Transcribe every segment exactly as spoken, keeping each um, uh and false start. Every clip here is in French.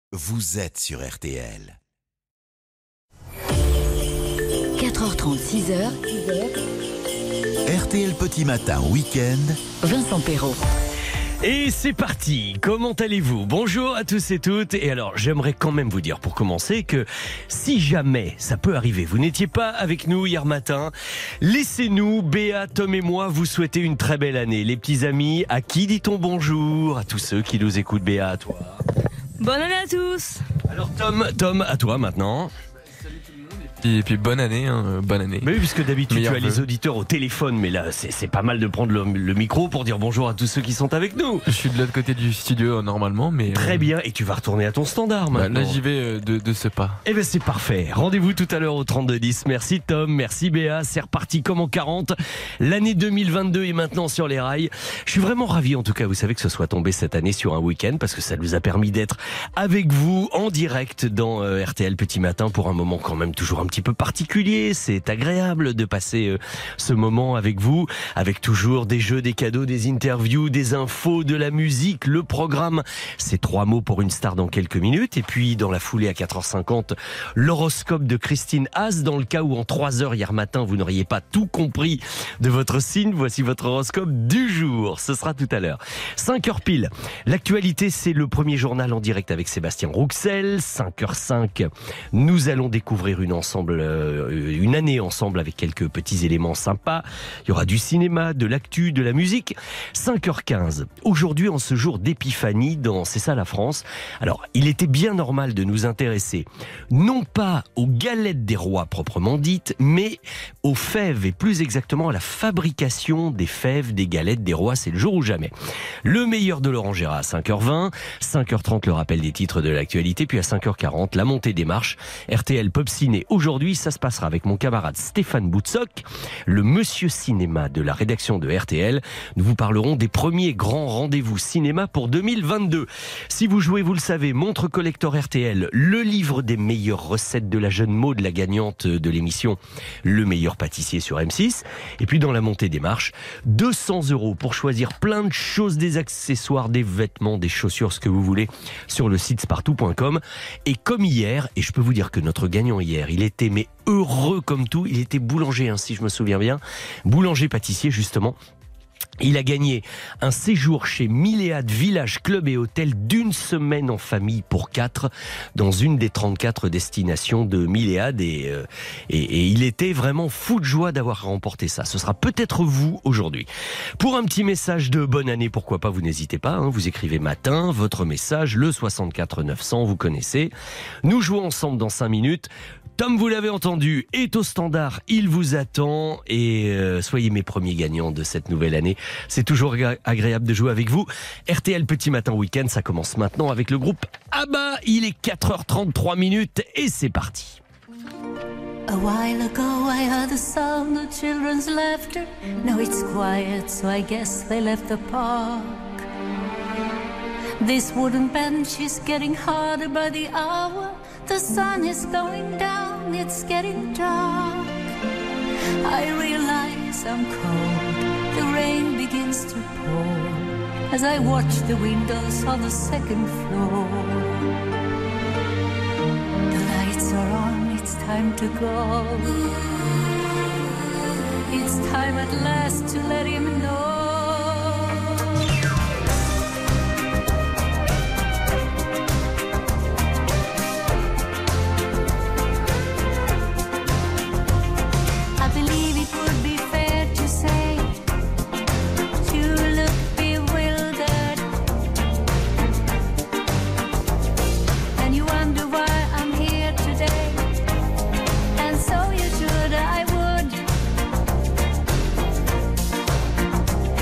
vous êtes sur R T L. quatre heures trente, six heures. R T L Petit Matin Week-end. Vincent Perrault. Et c'est parti, comment allez-vous? Bonjour à tous et toutes. Et alors, j'aimerais quand même vous dire pour commencer que si jamais ça peut arriver, vous n'étiez pas avec nous hier matin, laissez-nous, Béa, Tom et moi, vous souhaiter une très belle année. Les petits amis, à qui dit-on bonjour? À tous ceux qui nous écoutent. Béa, à toi. Bonne année à tous. Alors Tom, Tom, à toi maintenant. Et puis bonne année, hein, bonne année. Mais oui, puisque d'habitude Meilleur tu as vœu. les auditeurs au téléphone, mais là c'est, c'est pas mal de prendre le, le micro pour dire bonjour à tous ceux qui sont avec nous. Je suis de l'autre côté du studio euh, normalement, mais... Très euh, bien, et tu vas retourner à ton standard bah, maintenant. là j'y vais euh, de, de ce pas. Eh bien c'est parfait, rendez-vous tout à l'heure au trente-deux dix. Merci Tom, merci Béa, c'est reparti comme en quarante. L'année deux mille vingt-deux est maintenant sur les rails. Je suis vraiment ravi en tout cas, vous savez que ce soit tombé cette année sur un week-end, parce que ça nous a permis d'être avec vous en direct dans euh, R T L Petit Matin pour un moment quand même toujours un petit peu particulier. C'est agréable de passer euh, ce moment avec vous, avec toujours des jeux, des cadeaux, des interviews, des infos, de la musique, le programme. C'est trois mots pour une star dans quelques minutes. Et puis dans la foulée à quatre heures cinquante, l'horoscope de Christine Haas. Dans le cas où en trois heures hier matin, vous n'auriez pas tout compris de votre signe, voici votre horoscope du jour. Ce sera tout à l'heure. cinq heures pile. L'actualité, c'est le premier journal en direct avec Sébastien Rouxel. cinq heures cinq, nous allons découvrir une ensemble... Euh, une année ensemble avec quelques petits éléments sympas. Il y aura du cinéma, de l'actu, de la musique. cinq heures quinze. Aujourd'hui, en ce jour d'épiphanie dans C'est ça la France. Alors, il était bien normal de nous intéresser, non pas aux galettes des rois proprement dites, mais aux fèves et plus exactement à la fabrication des fèves des galettes des rois. C'est le jour ou jamais. Le meilleur de Laurent Gérard à cinq heures vingt. cinq heures trente, le rappel des titres de l'actualité. Puis à cinq heures quarante, la montée des marches. R T L Pop Ciné. Aujourd'hui, ça se passera avec mon camarade Stéphane Boutsock, le monsieur cinéma de la rédaction de R T L. Nous vous parlerons des premiers grands rendez-vous cinéma pour deux mille vingt-deux. Si vous jouez, vous le savez, montre collector R T L, le livre des meilleures recettes de la jeune Maud, la gagnante de l'émission Le meilleur pâtissier sur M six. Et puis dans la montée des marches, deux cents euros pour choisir plein de choses, des accessoires, des vêtements, des chaussures, ce que vous voulez, sur le site spartou point com. Et comme hier, et je peux vous dire que notre gagnant hier, il était mais heureux comme tout, il était boulanger, hein, si je me souviens bien, boulanger-pâtissier justement. Il a gagné un séjour chez Milléade Village Club et Hôtel d'une semaine en famille pour quatre dans une des trente-quatre destinations de Milléade et, euh, et, et il était vraiment fou de joie d'avoir remporté ça. Ce sera peut-être vous aujourd'hui. Pour un petit message de bonne année, pourquoi pas, vous n'hésitez pas, hein, vous écrivez matin, votre message, le soixante-quatre neuf cents, vous connaissez. Nous jouons ensemble dans cinq minutes. Tom, vous l'avez entendu, est au standard, il vous attend et euh, soyez mes premiers gagnants de cette nouvelle année. C'est toujours agréable de jouer avec vous. R T L Petit Matin Week-end, ça commence maintenant avec le groupe ABBA. Il est quatre heures trente-trois minutes et c'est parti. A while ago I heard the sound of children's laughter. Now it's quiet, so I guess they left the park. This wooden bench is getting harder by the hour. The sun is going down, it's getting dark. I realize I'm cold, the rain begins to pour as I watch the windows on the second floor. The lights are on, it's time to go. It's time at last to let him know. I believe it would be fair to say you look bewildered and you wonder why I'm here today, and so you should, I would.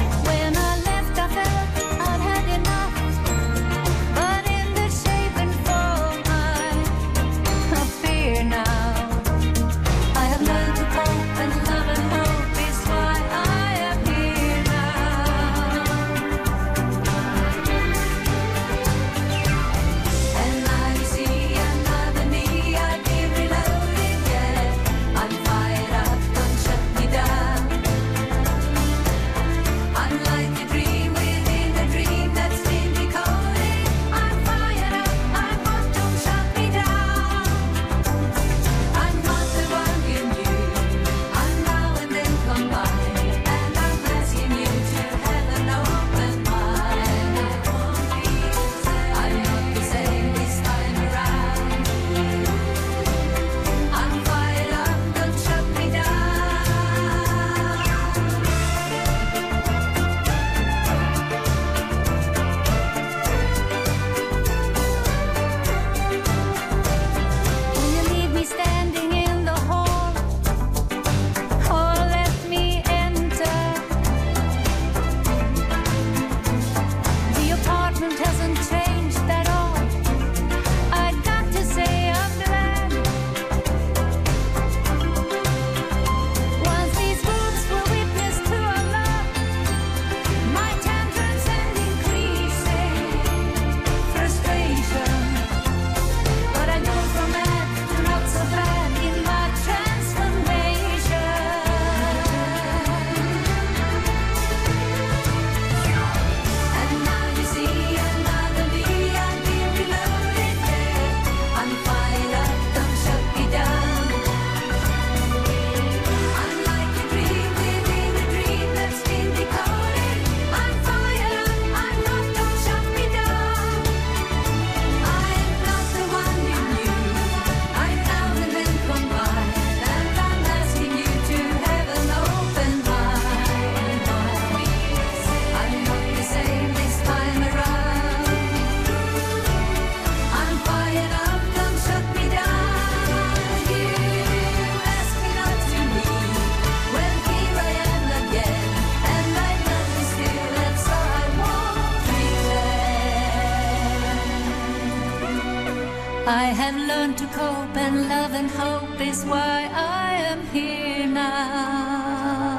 I have learned to cope, and love and hope is why I am here now.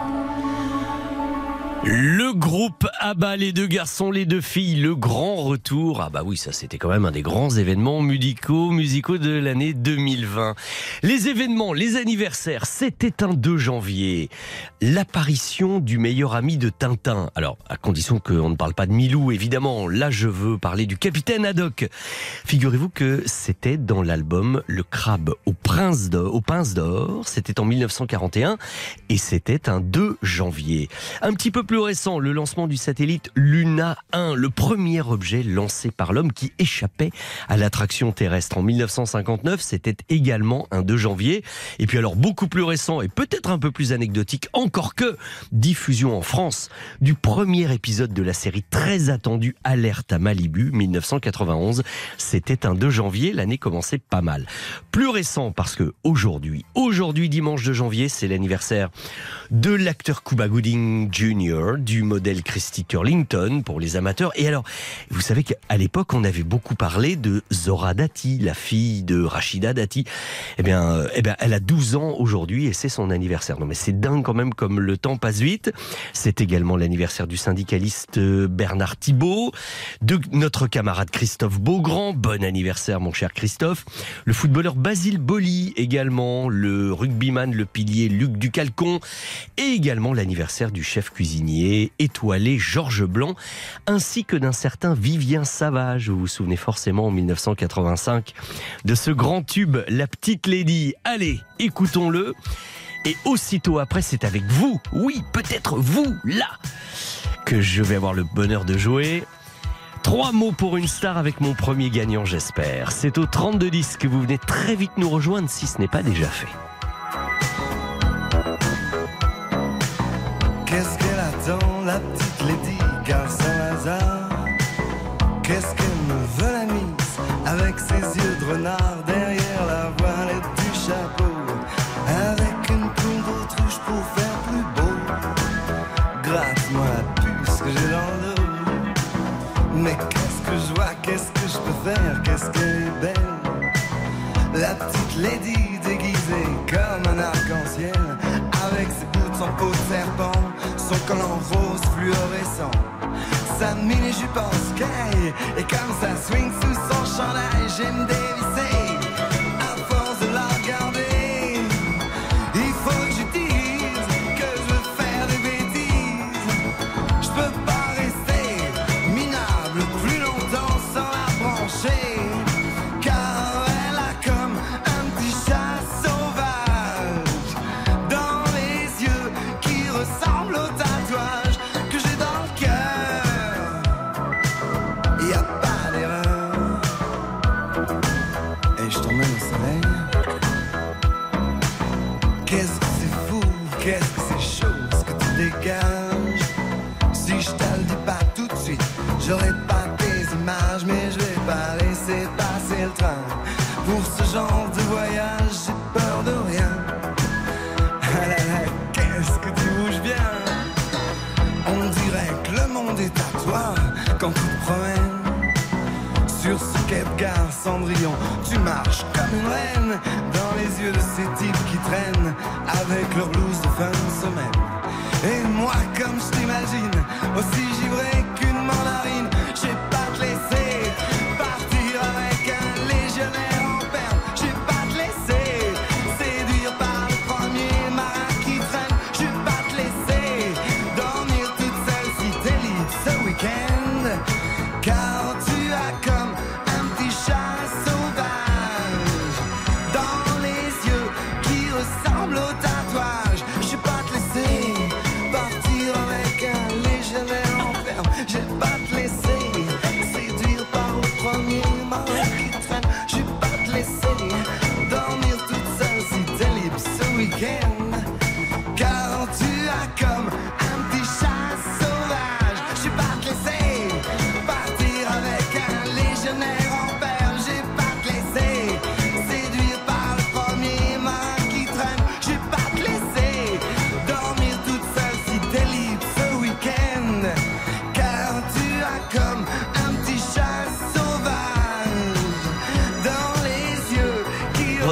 Le groupe ABBA, les deux garçons, les deux filles, le grand retour. Ah bah oui, ça c'était quand même un des grands événements musicaux, musicaux de l'année deux mille vingt. Les événements, les anniversaires, c'était un deux janvier. L'apparition du meilleur ami de Tintin. Alors, à condition qu'on ne parle pas de Milou, évidemment. Là, je veux parler du capitaine Haddock. Figurez-vous que c'était dans l'album Le Crabe au Prince d'Or, au Pince d'Or. C'était en mille neuf cent quarante et un et c'était un deux janvier. Un petit peu plus récent, le lancement du satellite Luna un, le premier objet lancé par l'homme qui échappait à l'attraction terrestre. En mille neuf cent cinquante-neuf, c'était également un deux janvier. Et puis alors, beaucoup plus récent et peut-être un peu plus anecdotique, encore que diffusion en France du premier épisode de la série très attendue Alerte à Malibu, mille neuf cent quatre-vingt-onze. C'était un deux janvier, l'année commençait pas mal. Plus récent parce que aujourd'hui, aujourd'hui dimanche deux janvier, c'est l'anniversaire de l'acteur Cuba Gooding Junior, du modèle Christy Turlington pour les amateurs. Et alors, vous savez qu'à l'époque, on avait beaucoup parlé de Zora Dati, la fille de Rachida Dati. Eh bien, euh, eh bien, elle a douze ans aujourd'hui et c'est son anniversaire. Non mais c'est dingue quand même comme le temps passe vite. C'est également l'anniversaire du syndicaliste Bernard Thibault, de notre camarade Christophe Beaugrand. Bon anniversaire mon cher Christophe. Le footballeur Basile Boli également, le rugbyman, le pilier Luc Ducalcon et également l'anniversaire du chef cuisinier étoilé Georges Blanc, ainsi que d'un certain Vivien Savage. Vous vous souvenez forcément en mille neuf cent quatre-vingt-cinq de ce grand tube, La Petite Lady. Allez, écoutons-le. Et aussitôt après, c'est avec vous, oui, peut-être vous, là, que je vais avoir le bonheur de jouer. Trois mots pour une star avec mon premier gagnant, j'espère. C'est au trente-deux dix que vous venez très vite nous rejoindre si ce n'est pas déjà fait. Qu'est-ce qu'elle attend, la petite Lady, car sans hasard? Qu'est-ce qu'elle me veut la mise, avec ses yeux de renard derrière la voilette du chapeau, avec une plume d'autruche pour faire plus beau? Gratte-moi la puce que j'ai dans le dos. Mais qu'est-ce que je vois, qu'est-ce que je peux faire, qu'est-ce qu'elle est belle, la petite Lady déguisée comme un arc-en-ciel, avec ses boots en peau de serpent, son collant rose fluorescent, sa mini-jupe en sky, et comme ça swing sous son chandail, j'aime dévisser, à force de la regarder, il faut que je dise que je veux faire des bêtises, je peux pas rester minable plus longtemps sans la brancher, car elle a comme un petit chat sauvage dans les yeux qui ressemblent au tatouage que j'ai dans le cœur. Y a pas d'erreur. Et je t'emmène au soleil. Qu'est-ce que c'est fou, qu'est-ce que c'est chaud ce que tu dégages. Si je te le dis pas tout de suite, j'aurai pas tes images, mais je vais pas laisser passer le train. Pour ce genre de voyage, j'ai peur de rien. Ah là là, qu'est-ce que tu bouges bien. On dirait que le monde est à toi quand tu te promènes. Sur ce quai de gare Cendrillon, tu marches comme une reine dans les yeux de ces types qui traînent avec leur blouse de fin de semaine. Et moi, comme je t'imagine, aussi givré qu'une mandarine, je vais pas te laisser partir avec un légionnaire en perme. Je vais pas te laisser séduire par le premier marin qui traîne. Je vais pas te laisser dormir toute seule si t'es libre ce week-end, car tu as comme un petit chat sauvage dans les yeux qui ressemblent au tatouage. Je vais pas te laisser partir avec un légionnaire en ferme. Je vais pas te laisser séduire par le premier marin qui traîne. Je vais pas te laisser dormir toute seule si t'es libre ce week-end, car tu as comme un petit chat sauvage. Je vais pas te laisser partir avec un légionnaire en perle. Je vais pas te laisser séduire par le premier marin qui traîne. Je vais pas te laisser dormir toute seule si t'es libre ce week-end, car tu as comme un petit chat sauvage dans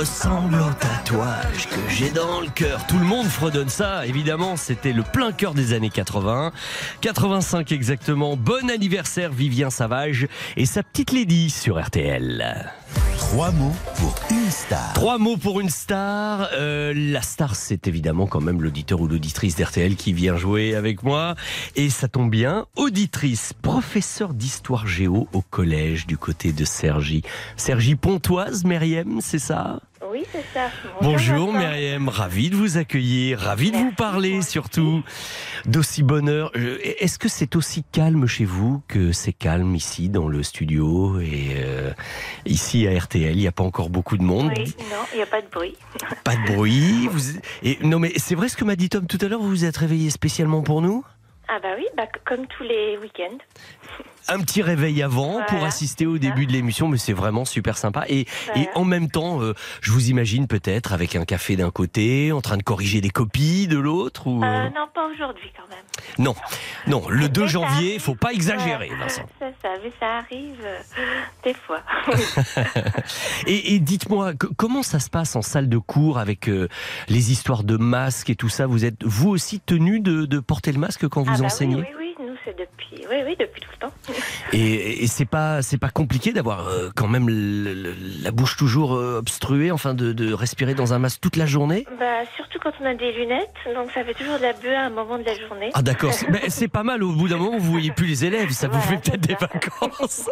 ressemble au tatouage que j'ai dans le cœur. Tout le monde fredonne ça, évidemment, c'était le plein cœur des années quatre-vingts. quatre-vingt-cinq exactement. Bon anniversaire Vivien Savage et sa petite Lady sur R T L. Trois mots pour une star. Trois mots pour une star. Euh, la star, c'est évidemment quand même l'auditeur ou l'auditrice d'R T L qui vient jouer avec moi. Et ça tombe bien, auditrice, professeur d'histoire géo au collège du côté de Cergy. Cergy Pontoise, Myriam, c'est ça ? Oui, c'est ça. Bonjour Myriam, ravi de vous accueillir, ravi de Merci, vous parler moi surtout. D'aussi bonheur. Est-ce que c'est aussi calme chez vous que c'est calme ici dans le studio et euh, ici à R T L, il n'y a pas encore beaucoup de monde. Oui, non, il n'y a pas de bruit. Pas de bruit. Vous... Et, non mais c'est vrai ce que m'a dit Tom tout à l'heure, vous vous êtes réveillé spécialement pour nous ? Ah bah oui, bah, comme tous les week-ends. Un petit réveil avant Voilà, pour assister au c'est ça. début de l'émission, mais c'est vraiment super sympa. Et, Voilà. et en même temps, euh, je vous imagine peut-être avec un café d'un côté, en train de corriger des copies de l'autre ou... Euh, non, pas aujourd'hui quand même. Non, non, le deux Mais ça janvier, arrive. faut pas exagérer, Ouais, Vincent. C'est ça, mais ça arrive euh, des fois. Et, et dites-moi, c- comment ça se passe en salle de cours avec euh, les histoires de masques et tout ça ? Vous êtes vous aussi tenu de, de porter le masque quand vous ah bah enseignez ? oui, oui, oui, nous c'est depuis, oui, oui, depuis tout le temps. Et, et c'est pas c'est pas compliqué d'avoir euh, quand même le- le- la bouche toujours euh, obstruée, enfin de, de respirer dans un masque toute la journée ? Bah surtout quand on a des lunettes, donc ça fait toujours de la buée à un moment de la journée. Ah d'accord, c'est, ben, c'est pas mal, au bout d'un moment vous voyez plus les élèves, ça vous Voilà, fait peut-être des c'est ça. vacances.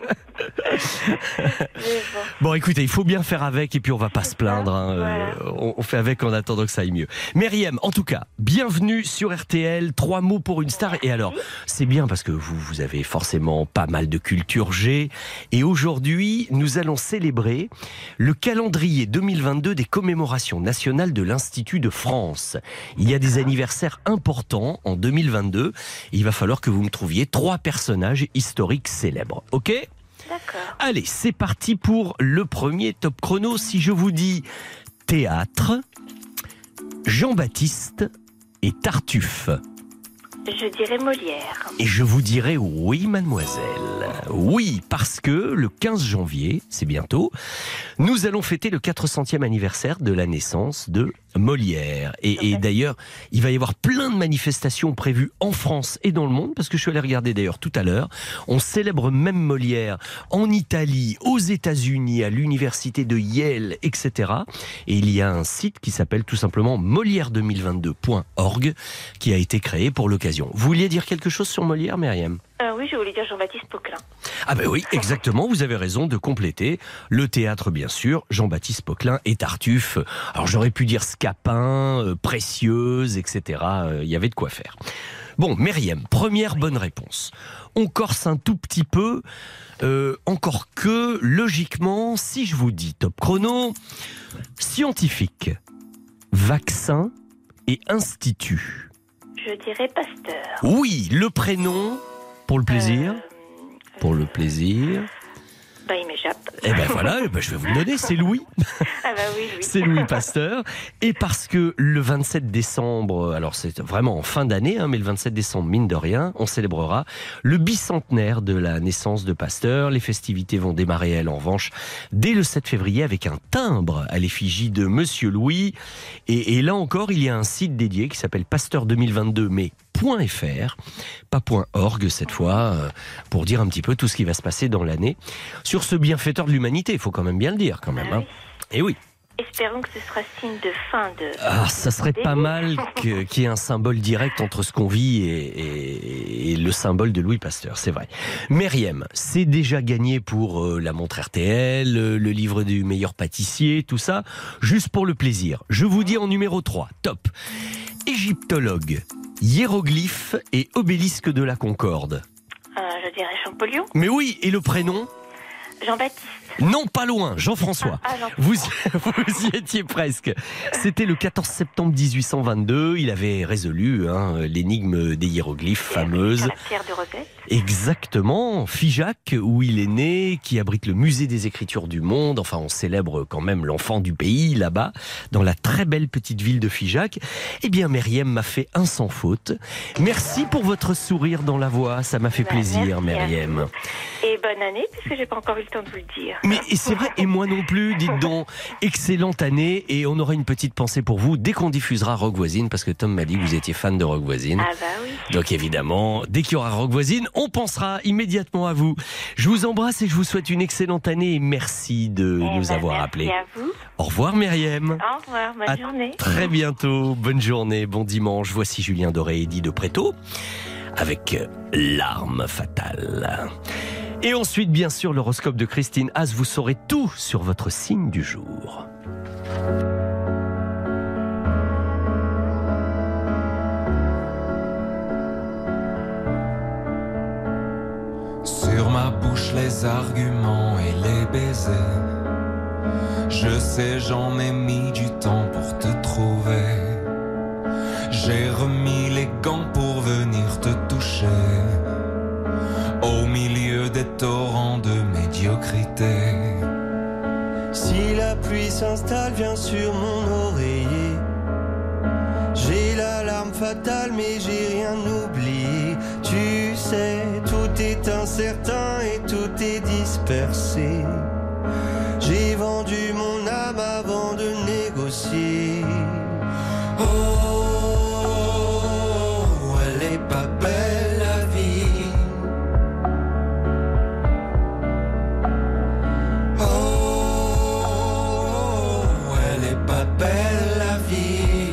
Mais bon. Bon écoutez, il faut bien faire avec et puis on va pas se plaindre, hein, euh, on, on fait avec en attendant que ça aille mieux. Myriam, en tout cas, bienvenue sur R T L, trois mots pour une star. Et alors, c'est bien parce que vous, vous avez forcément pas mal de culture G. Et aujourd'hui, nous allons célébrer le calendrier deux mille vingt-deux des commémorations nationales de l'Institut de France. Il y a des anniversaires importants en deux mille vingt-deux. Il va falloir que vous me trouviez trois personnages historiques célèbres. Ok ? D'accord. Allez, c'est parti pour le premier top chrono. Si je vous dis théâtre, Jean-Baptiste et Tartuffe. Je dirais Molière. Et je vous dirai oui, mademoiselle. Oui, parce que le quinze janvier, c'est bientôt, nous allons fêter le quatre centième anniversaire de la naissance de Molière. Et, et d'ailleurs, il va y avoir plein de manifestations prévues en France et dans le monde, parce que je suis allé regarder d'ailleurs tout à l'heure. On célèbre même Molière en Italie, aux États-Unis, à l'université de Yale, et cetera. Et il y a un site qui s'appelle tout simplement molière deux mille vingt-deux point org qui a été créé pour l'occasion. Vous vouliez dire quelque chose sur Molière, Myriam ? Euh, oui, je voulais dire Jean-Baptiste Poquelin. Ah ben oui, exactement, vous avez raison de compléter. Le théâtre, bien sûr, Jean-Baptiste Poquelin et Tartuffe. Alors j'aurais pu dire Scapin, euh, Précieuse, et cetera. Il euh, y avait de quoi faire. Bon, Myriam, première bonne réponse. On corse un tout petit peu, euh, encore que, logiquement, si je vous dis top chrono, scientifique, vaccin et institut. Je dirais Pasteur. Oui, le prénom, pour le plaisir. Euh, Pour le plaisir. Bah, il m'échappe. Eh ben voilà, eh ben je vais vous le donner, c'est Louis. Ah bah oui, oui. C'est Louis Pasteur. Et parce que le vingt-sept décembre, alors c'est vraiment en fin d'année, hein, mais le vingt-sept décembre, mine de rien, on célébrera le bicentenaire de la naissance de Pasteur. Les festivités vont démarrer, elles, en revanche, dès le sept février avec un timbre à l'effigie de Monsieur Louis. Et, et là encore, il y a un site dédié qui s'appelle Pasteur deux mille vingt-deux, mais .fr, pas .org cette fois, euh, pour dire un petit peu tout ce qui va se passer dans l'année sur ce bienfaiteur de l'humanité, il faut quand même bien le dire quand même. Ah Hein. Et oui. Espérons que ce sera signe de fin de... Ah, ça serait pas Début. mal que- qu'il y ait un symbole direct entre ce qu'on vit et, et- et le symbole de Louis Pasteur, c'est vrai. Myriam, c'est déjà gagné pour euh, la montre R T L, euh, le livre du meilleur pâtissier, tout ça, juste pour le plaisir. Je vous dis en numéro trois, top. Égyptologue, hiéroglyphe et obélisque de la Concorde. Euh, je dirais Champollion. Mais oui, et le prénom ? Jean-Baptiste. Non, pas loin, Jean-François. Ah, ah, Jean- Vous, vous y étiez presque. C'était le quatorze septembre dix-huit cent vingt-deux. Il avait résolu hein, l'énigme des hiéroglyphes fameuse. Sur la pierre de Rosette. Exactement, Figeac, où il est né, qui abrite le musée des écritures du monde. Enfin, on célèbre quand même l'enfant du pays là-bas, dans la très belle petite ville de Figeac. Eh bien, Myriam m'a fait un sans faute. Merci pour votre sourire dans la voix, ça m'a fait Bah, plaisir, merci à Myriam. Et bonne année, puisque j'ai pas encore eu le le temps de vous le dire. Mais c'est vrai, et moi non plus, dites donc. Excellente année, et on aura une petite pensée pour vous dès qu'on diffusera Rock Voisine, parce que Tom m'a dit que vous étiez fan de Rock Voisine. Ah bah oui. Donc évidemment, dès qu'il y aura Rock Voisine, on pensera immédiatement à vous. Je vous embrasse et je vous souhaite une excellente année et merci de Eh nous ben, avoir merci appelés. à vous. Au revoir Myriam. Au revoir, bonne À journée. très bientôt, bonne journée, bon dimanche. Voici Julien Doré et Eddie de Préto avec L'arme fatale. Et ensuite, bien sûr, l'horoscope de Christine Haas. Vous saurez tout sur votre signe du jour. Sur ma bouche les arguments et les baisers. Je sais j'en ai mis du temps pour te trouver. J'ai remis les gants pour venir te toucher. Au milieu des torrents de médiocrité. Si la pluie s'installe, viens sur mon oreiller. J'ai l'alarme fatale, mais j'ai rien oublié. Tu sais, tout est incertain et tout est dispersé. J'ai vendu mon âme avant de négocier. Oh, elle est pas belle la vie. Oh, elle est pas belle la vie.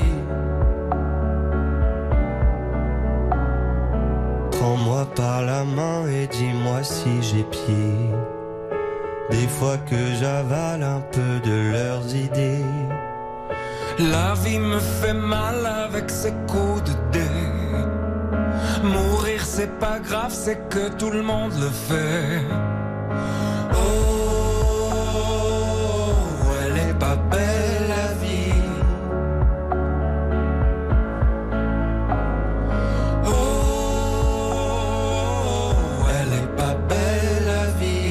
Prends-moi par la main et dis-moi si j'ai pied. Des fois que j'avale un peu de leurs idées. La vie me fait mal avec ses coups de dés. Mourir c'est pas grave, c'est que tout le monde le fait. Oh, elle est pas belle la vie. Oh, elle est pas belle la vie.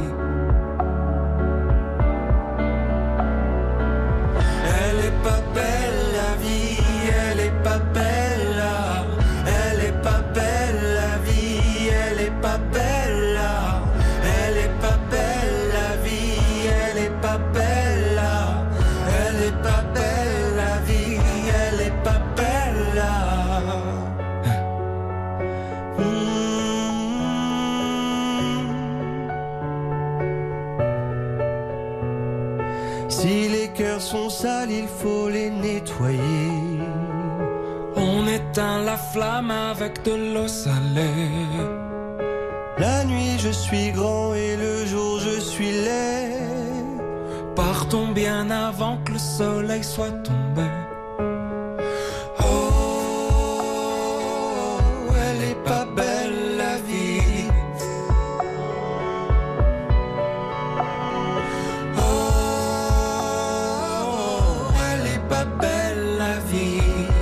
Elle est pas belle la vie, elle est pas belle là. Elle est pas belle la vie, elle est pas belle là. Elle est pas belle la vie, elle est pas belle là. Elle est pas belle la vie, elle est pas belle là. Mmh. Si les cœurs sont sales, il faut les nettoyer. On éteint la flamme avec de l'eau salée. La nuit je suis grand et le jour je suis laid. Partons bien avant que le soleil soit tombé. Oh, elle est pas belle la vie. Oh, elle est pas belle la vie.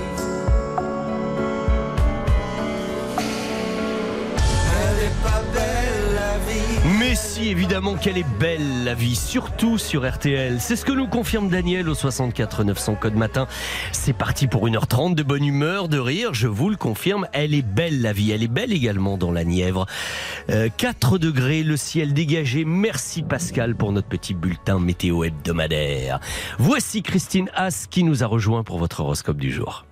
Elle est pas belle la vie. Mais si, évidemment qu'elle est belle la vie, surtout sur R T L. C'est ce que nous confirme Daniel au soixante-quatre neuf cents code matin. C'est parti pour une heure trente de bonne humeur, de rire, je vous le confirme. Elle est belle la vie, elle est belle également dans la Nièvre. Euh, quatre degrés, le ciel dégagé. Merci Pascal pour notre petit bulletin météo hebdomadaire. Voici Christine Haas qui nous a rejoint pour votre horoscope du jour.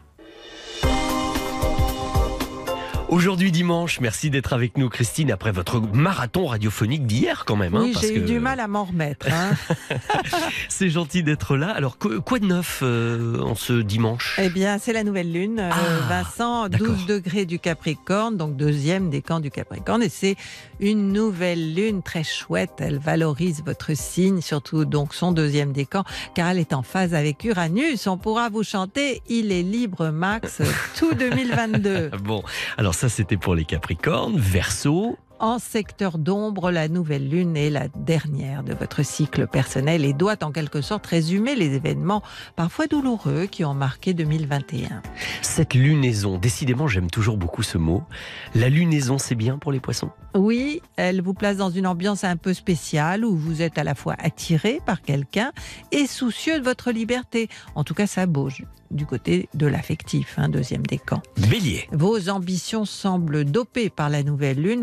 Aujourd'hui dimanche, merci d'être avec nous Christine, après votre marathon radiophonique d'hier quand même. Oui, hein, parce j'ai que... eu du mal à m'en remettre. Hein. C'est gentil d'être là. Alors, quoi, quoi de neuf euh, en ce dimanche ? Eh bien, c'est la nouvelle lune. Euh, Ah, Vincent, d'accord. douze degrés du Capricorne, donc deuxième décan du Capricorne. Et c'est une nouvelle lune très chouette. Elle valorise votre signe, surtout donc son deuxième décan, car elle est en phase avec Uranus. On pourra vous chanter « Il est libre Max » tout deux mille vingt-deux. Bon, alors ça c'était pour les Capricornes. Verseau. En secteur d'ombre, la nouvelle lune est la dernière de votre cycle personnel et doit en quelque sorte résumer les événements parfois douloureux qui ont marqué deux mille vingt et un. Cette lunaison, décidément j'aime toujours beaucoup ce mot. La lunaison, c'est bien pour les poissons ? Oui, elle vous place dans une ambiance un peu spéciale où vous êtes à la fois attiré par quelqu'un et soucieux de votre liberté. En tout cas, ça bouge du côté de l'affectif, hein, deuxième décan. Bélier. Vos ambitions semblent dopées par la nouvelle lune. Vous vous êtes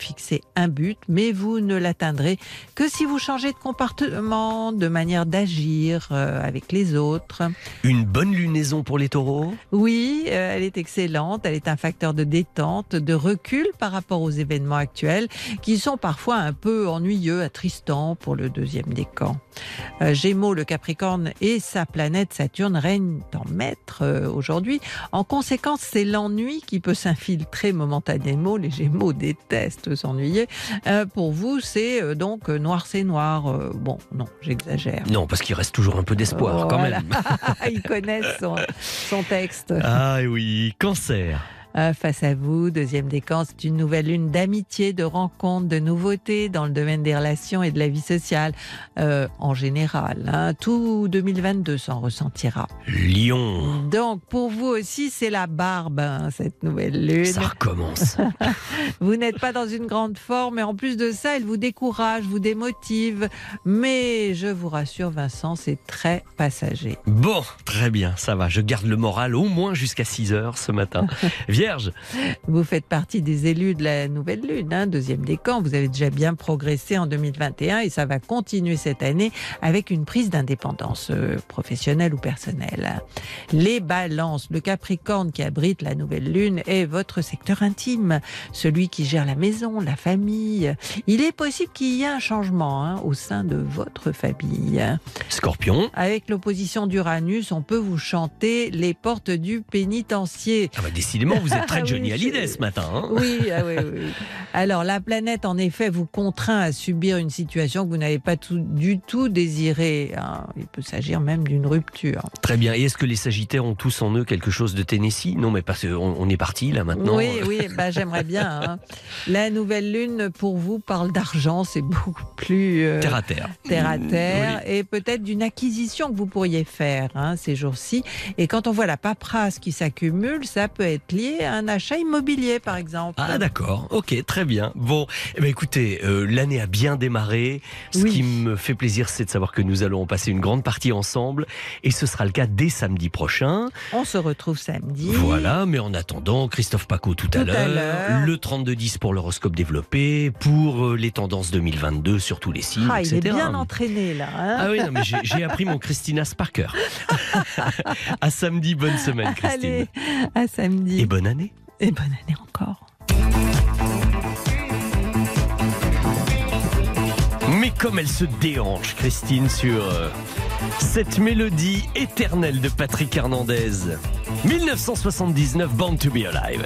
fixer un but, mais vous ne l'atteindrez que si vous changez de comportement, de manière d'agir euh, avec les autres. Une bonne lunaison pour les taureaux? Oui, euh, elle est excellente. Elle est un facteur de détente, de recul par rapport aux événements actuels qui sont parfois un peu ennuyeux, attristants pour le deuxième décan. Euh, Gémeaux, le Capricorne et sa planète Saturne règnent en maître euh, aujourd'hui. En conséquence, c'est l'ennui qui peut s'infiltrer momentanément. Les Gémeaux détestent s'ennuyer. Euh, pour vous, c'est euh, donc euh, noir c'est noir. Euh, bon, non, j'exagère. Non, parce qu'il reste toujours un peu d'espoir, quand Voilà. même. Ils connaissent son, son texte. Ah oui, Cancer. Euh, face à vous, deuxième décan, c'est une nouvelle lune d'amitié, de rencontres, de nouveautés dans le domaine des relations et de la vie sociale euh, en général. Hein. Tout deux mille vingt-deux s'en ressentira. Lion. Donc pour vous aussi, c'est la barbe, hein, cette nouvelle lune. Ça recommence. Vous n'êtes pas dans une grande forme, et en plus de ça, elle vous décourage, vous démotive. Mais je vous rassure, Vincent, c'est très passager. Bon, très bien, ça va. Je garde le moral au moins jusqu'à six heures ce matin. Vierge. Vous faites partie des élus de la nouvelle lune, hein, deuxième décan. Vous avez déjà bien progressé en deux mille vingt et un et ça va continuer cette année avec une prise d'indépendance euh, professionnelle ou personnelle. Les balances, le Capricorne qui abrite la nouvelle lune est votre secteur intime, celui qui gère la maison, la famille. Il est possible qu'il y ait un changement hein, au sein de votre famille. Scorpion. Avec l'opposition d'Uranus, on peut vous chanter les portes du pénitencier. Ah bah décidément, vous êtes très Ah oui, Johnny Hallyday je- ce matin. Hein. Oui, ah oui, oui. Alors, la planète, en effet, vous contraint à subir une situation que vous n'avez pas tout- du tout désirée. hein. Il peut s'agir même d'une rupture. Très bien. Et est-ce que les Sagittaires ont tous en eux quelque chose de Tennessee? Non, mais parce qu'on on est parti là maintenant. Oui, oui, bah, j'aimerais bien. hein. La nouvelle lune, pour vous, parle d'argent. C'est beaucoup plus euh, Terre à terre. terre à terre et peut-être d'une acquisition que vous pourriez faire hein, ces jours-ci. Et quand on voit la paperasse qui s'accumule, ça peut être lié à un achat immobilier, par exemple. Ah d'accord, ok, très bien. Bon, eh ben, écoutez, euh, l'année a bien démarré. Ce Oui. qui me fait plaisir, c'est de savoir que nous allons passer une grande partie ensemble. Et ce sera le cas dès samedi prochain. On se retrouve samedi. Voilà, mais en attendant, Christophe Paco tout, à Tout à l'heure, l'heure. le trente-deux dix pour l'horoscope développé, pour euh, les tendances deux mille vingt-deux sur tous les signes, Ah, il est et cetera. bien entraîné là. hein. Ah oui, non, mais j'ai j'ai appris mon Christina Sparker. À samedi, bonne semaine Christine. Allez, à samedi. Et bonne année. Et bonne année encore. Mais comme elle se déhanche, Christine, sur euh, cette mélodie éternelle de Patrick Hernandez. dix-neuf cent soixante-dix-neuf, Born to be Alive.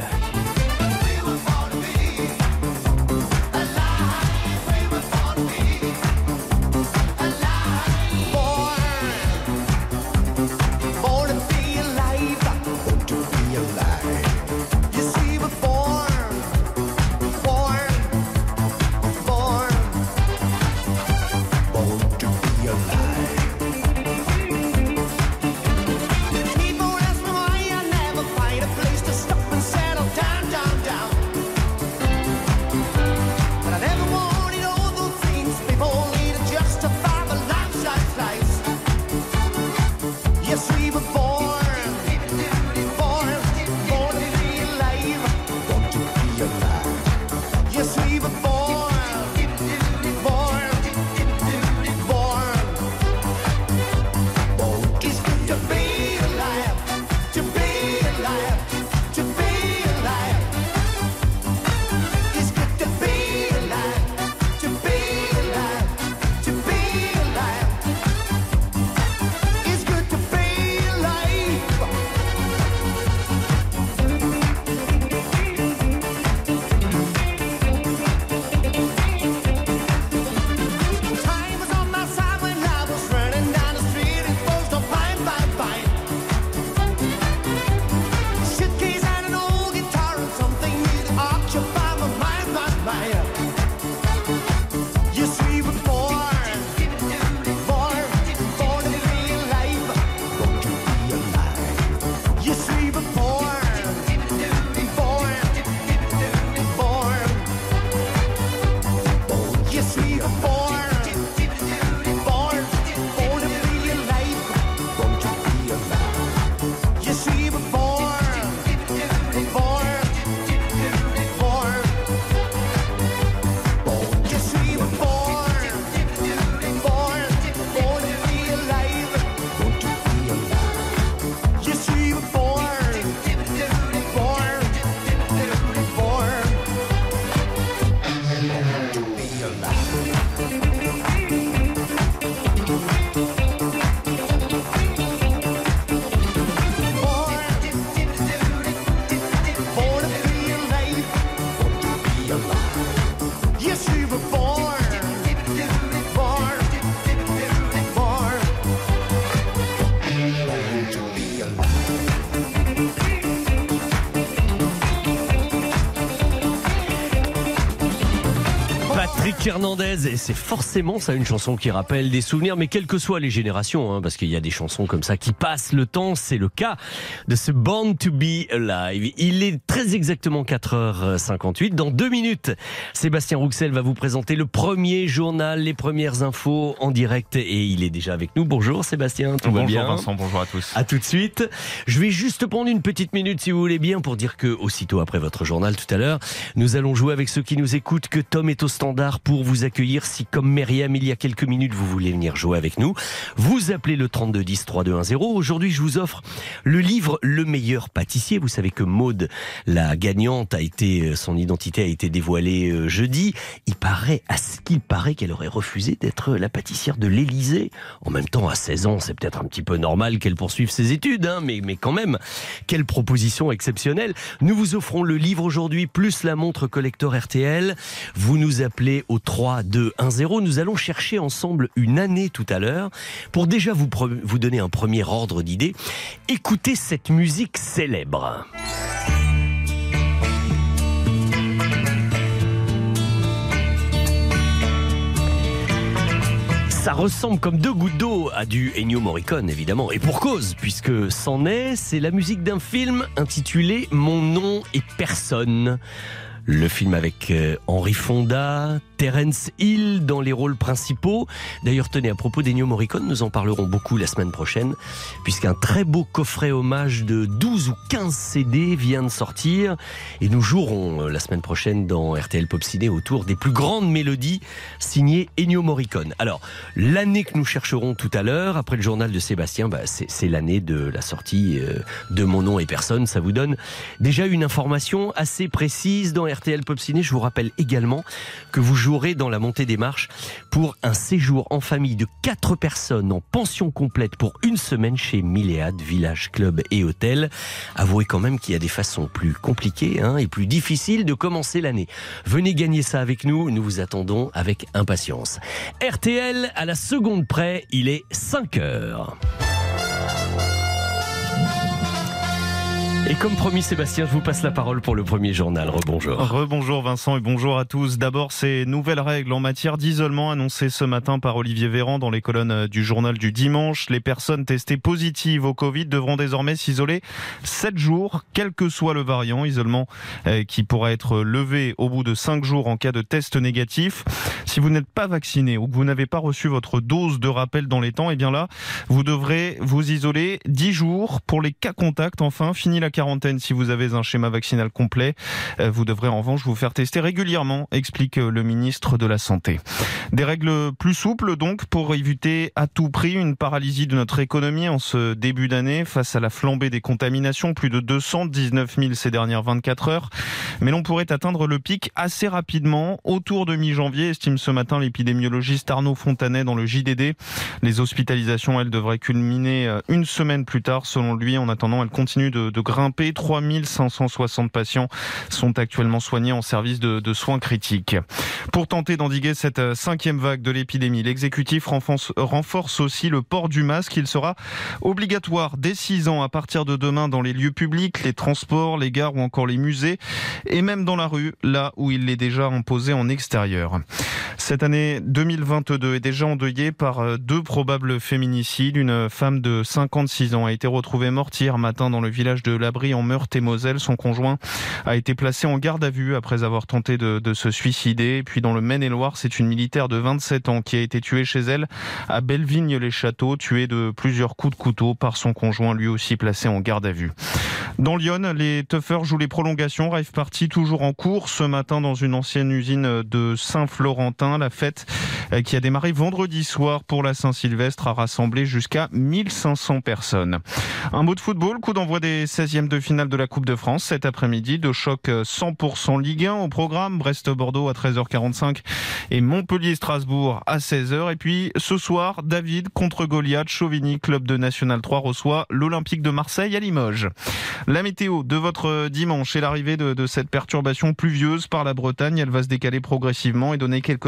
Born to be alive, born to be alive. You see, we're born, born, born, born to be alive. People ask me why I never find a place to stop and settle down, down. Hernandez, et c'est forcément ça une chanson qui rappelle des souvenirs, mais quelles que soient les générations, hein, parce qu'il y a des chansons comme ça qui passent le temps, c'est le cas de ce Born to be Alive. Il est très exactement quatre heures cinquante-huit. Dans deux minutes, Sébastien Rouxel va vous présenter le premier journal, les premières infos en direct, et il est déjà avec nous. Bonjour Sébastien, tout va bien ? Bonjour Vincent, bonjour à tous. À tout de suite. Je vais juste prendre une petite minute si vous voulez bien pour dire que aussitôt après votre journal tout à l'heure, nous allons jouer avec ceux qui nous écoutent, que Tom est au standard pour vous accueillir. Si comme Myriam il y a quelques minutes vous voulez venir jouer avec nous, vous appelez le trente-deux dix trois deux un zéro. Aujourd'hui je vous offre le livre Le meilleur pâtissier. Vous savez que Maude, la gagnante, a été, son identité a été dévoilée jeudi. Il paraît, à ce qu'il paraît, qu'elle aurait refusé d'être la pâtissière de l'Élysée. En même temps, à seize ans, c'est peut-être un petit peu normal qu'elle poursuive ses études, hein, mais, mais quand même, quelle proposition exceptionnelle. Nous vous offrons le livre aujourd'hui, plus la montre collector R T L. Vous nous appelez au trois deux un zéro. Nous allons chercher ensemble une année tout à l'heure pour déjà vous, pre- vous donner un premier ordre d'idée. Écoutez cette musique célèbre. Ça ressemble comme deux gouttes d'eau à du Ennio Morricone, évidemment. Et pour cause, puisque c'en est, c'est la musique d'un film intitulé Mon nom est personne. Le film avec euh, Henry Fonda, Terence Hill dans les rôles principaux. D'ailleurs, tenez, à propos d'Ennio Morricone, nous en parlerons beaucoup la semaine prochaine, puisqu'un très beau coffret hommage de douze ou quinze C D vient de sortir. Et nous jouerons euh, la semaine prochaine dans R T L Pop Ciné autour des plus grandes mélodies signées Ennio Morricone. Alors, l'année que nous chercherons tout à l'heure, après le journal de Sébastien, bah, c'est, c'est l'année de la sortie euh, de Mon nom est personne. Ça vous donne déjà une information assez précise dans R T L Pop Ciné. Je vous rappelle également que vous jouerez dans la montée des marches pour un séjour en famille de quatre personnes en pension complète pour une semaine chez Milléade, Village Club et Hôtel. Avouez quand même qu'il y a des façons plus compliquées hein, et plus difficiles de commencer l'année. Venez gagner ça avec nous, nous vous attendons avec impatience. R T L à la seconde près, il est cinq heures. Et comme promis Sébastien, je vous passe la parole pour le premier journal. Rebonjour. Rebonjour Vincent et bonjour à tous. D'abord, ces nouvelles règles en matière d'isolement annoncées ce matin par Olivier Véran dans les colonnes du journal du dimanche. Les personnes testées positives au Covid devront désormais s'isoler sept jours, quel que soit le variant. Isolement qui pourra être levé au bout de cinq jours en cas de test négatif. Si vous n'êtes pas vacciné ou que vous n'avez pas reçu votre dose de rappel dans les temps, et bien là, vous devrez vous isoler dix jours. Pour les cas contacts, enfin, fini la quarantaine si vous avez un schéma vaccinal complet. Vous devrez en revanche vous faire tester régulièrement, explique le ministre de la Santé. Des règles plus souples donc pour éviter à tout prix une paralysie de notre économie en ce début d'année face à la flambée des contaminations, plus de deux cent dix-neuf mille ces dernières vingt-quatre heures. Mais l'on pourrait atteindre le pic assez rapidement, autour de mi-janvier, estime ce matin l'épidémiologiste Arnaud Fontanet dans le J D D. Les hospitalisations, elles, devraient culminer une semaine plus tard, selon lui. En attendant, elles continuent de, de grimper. trois mille cinq cent soixante patients sont actuellement soignés en service de, de soins critiques. Pour tenter d'endiguer cette cinquième vague de l'épidémie, l'exécutif renforce, renforce aussi le port du masque. Il sera obligatoire dès six ans à partir de demain dans les lieux publics, les transports, les gares ou encore les musées, et même dans la rue, là où il l'est déjà imposé en extérieur. Cette année deux mille vingt-deux est déjà endeuillée par deux probables féminicides. Une femme de cinquante-six ans a été retrouvée morte hier matin dans le village de Labrie en Meurthe-et-Moselle. Son conjoint a été placé en garde à vue après avoir tenté de, de se suicider. Puis dans le Maine-et-Loire, c'est une militaire de vingt-sept ans qui a été tuée chez elle à Bellevigne-les-Châteaux, tuée de plusieurs coups de couteau par son conjoint, lui aussi placé en garde à vue. Dans Lyon, les Tuffers jouent les prolongations. Rave party toujours en cours ce matin dans une ancienne usine de Saint-Florentin. La fête qui a démarré vendredi soir pour la Saint-Sylvestre a rassemblé jusqu'à mille cinq cents personnes. Un mot de football, coup d'envoi des seizièmes de finale de la Coupe de France cet après-midi. De choc cent pour cent Ligue un au programme. Brest-Bordeaux à treize heures quarante-cinq et Montpellier-Strasbourg à seize heures. Et puis ce soir, David contre Goliath. Chauvigny, club de National trois, reçoit l'Olympique de Marseille à Limoges. La météo de votre dimanche et l'arrivée de, de cette perturbation pluvieuse par la Bretagne, elle va se décaler progressivement et donner quelques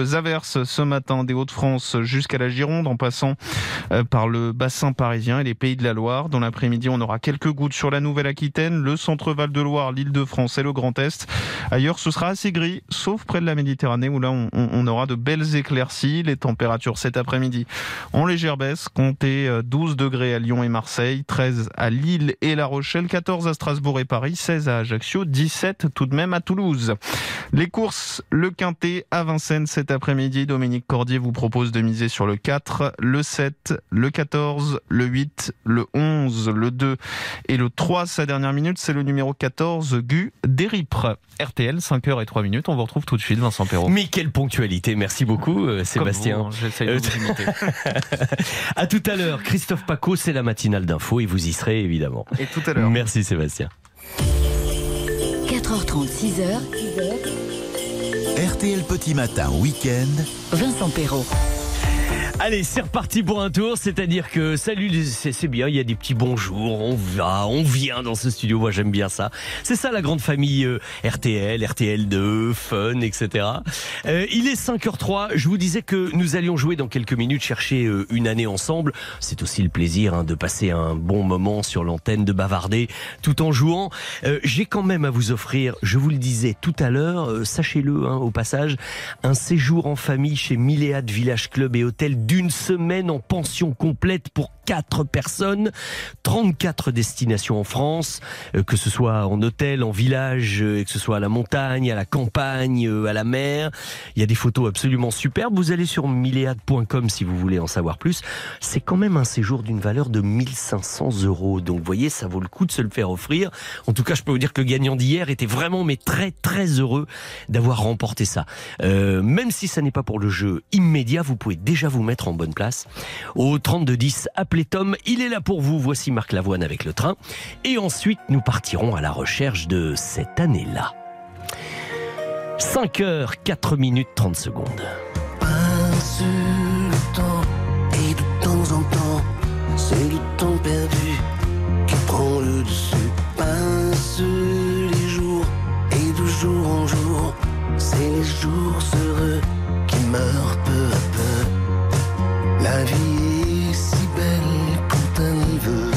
averses ce matin des Hauts-de-France jusqu'à la Gironde, en passant par le bassin parisien et les Pays de la Loire. Dans l'après-midi, on aura quelques gouttes sur la Nouvelle-Aquitaine, le centre-Val de Loire, l'Île-de-France et le Grand Est. Ailleurs, ce sera assez gris, sauf près de la Méditerranée où là, on, on aura de belles éclaircies. Les températures cet après-midi en légère baisse. Comptez douze degrés à Lyon et Marseille, treize à Lille et La Rochelle, quatorze à Strasbourg et Paris, seize à Ajaccio, dix-sept tout de même à Toulouse. Les courses, le Quintet à Vincennes cet après-midi. Dominique Cordier vous propose de miser sur le quatre, le sept, le quatorze, le huit, le onze, le deux et le trois. Sa dernière minute, c'est le numéro quatorze, Gu Deripre. R T L, cinq heures et trois minutes. On vous retrouve tout de suite, Vincent Perrault. Mais quelle ponctualité. Merci beaucoup, euh, Sébastien. Comme vous, hein, j'essaye de vous imiter. À tout à l'heure. Christophe Paco, c'est la matinale d'info et vous y serez évidemment. Et tout à l'heure. Merci Sébastien. quatre heures trente, six heures. R T L Petit Matin Week-end. Vincent Perrault. Allez, c'est reparti pour un tour, c'est-à-dire que salut, c'est, c'est bien, il y a des petits bonjours, on va, on vient dans ce studio, moi j'aime bien ça. C'est ça la grande famille euh, R T L, R T L deux, Fun, et cetera. Euh, il est cinq heures trois, je vous disais que nous allions jouer dans quelques minutes, chercher euh, une année ensemble. C'est aussi le plaisir hein, de passer un bon moment sur l'antenne, de bavarder tout en jouant. Euh, j'ai quand même à vous offrir, je vous le disais tout à l'heure, euh, sachez-le hein, au passage, un séjour en famille chez Milléade Village Club et Hôtel d'une semaine en pension complète pour quatre personnes, trente-quatre destinations en France, euh, que ce soit en hôtel, en village, euh, que ce soit à la montagne, à la campagne, euh, à la mer. Il y a des photos absolument superbes. Vous allez sur milléade point com si vous voulez en savoir plus. C'est quand même un séjour d'une valeur de mille cinq cents euros. Donc vous voyez, ça vaut le coup de se le faire offrir. En tout cas, je peux vous dire que le gagnant d'hier était vraiment mais très très heureux d'avoir remporté ça. Euh, même si ça n'est pas pour le jeu immédiat, vous pouvez déjà vous mettre en bonne place. Au trente-deux dix, appelez Tom, il est là pour vous. Voici Marc Lavoine avec le train. Et ensuite, nous partirons à la recherche de cette année-là. cinq heures, quatre minutes, trente secondes. Passe le temps, et de temps en temps, c'est le temps perdu qui prend le dessus. Passe les jours, et de jour en jour, c'est les jours heureux qui meurent peu à peu. La vie est si belle quand elle veut,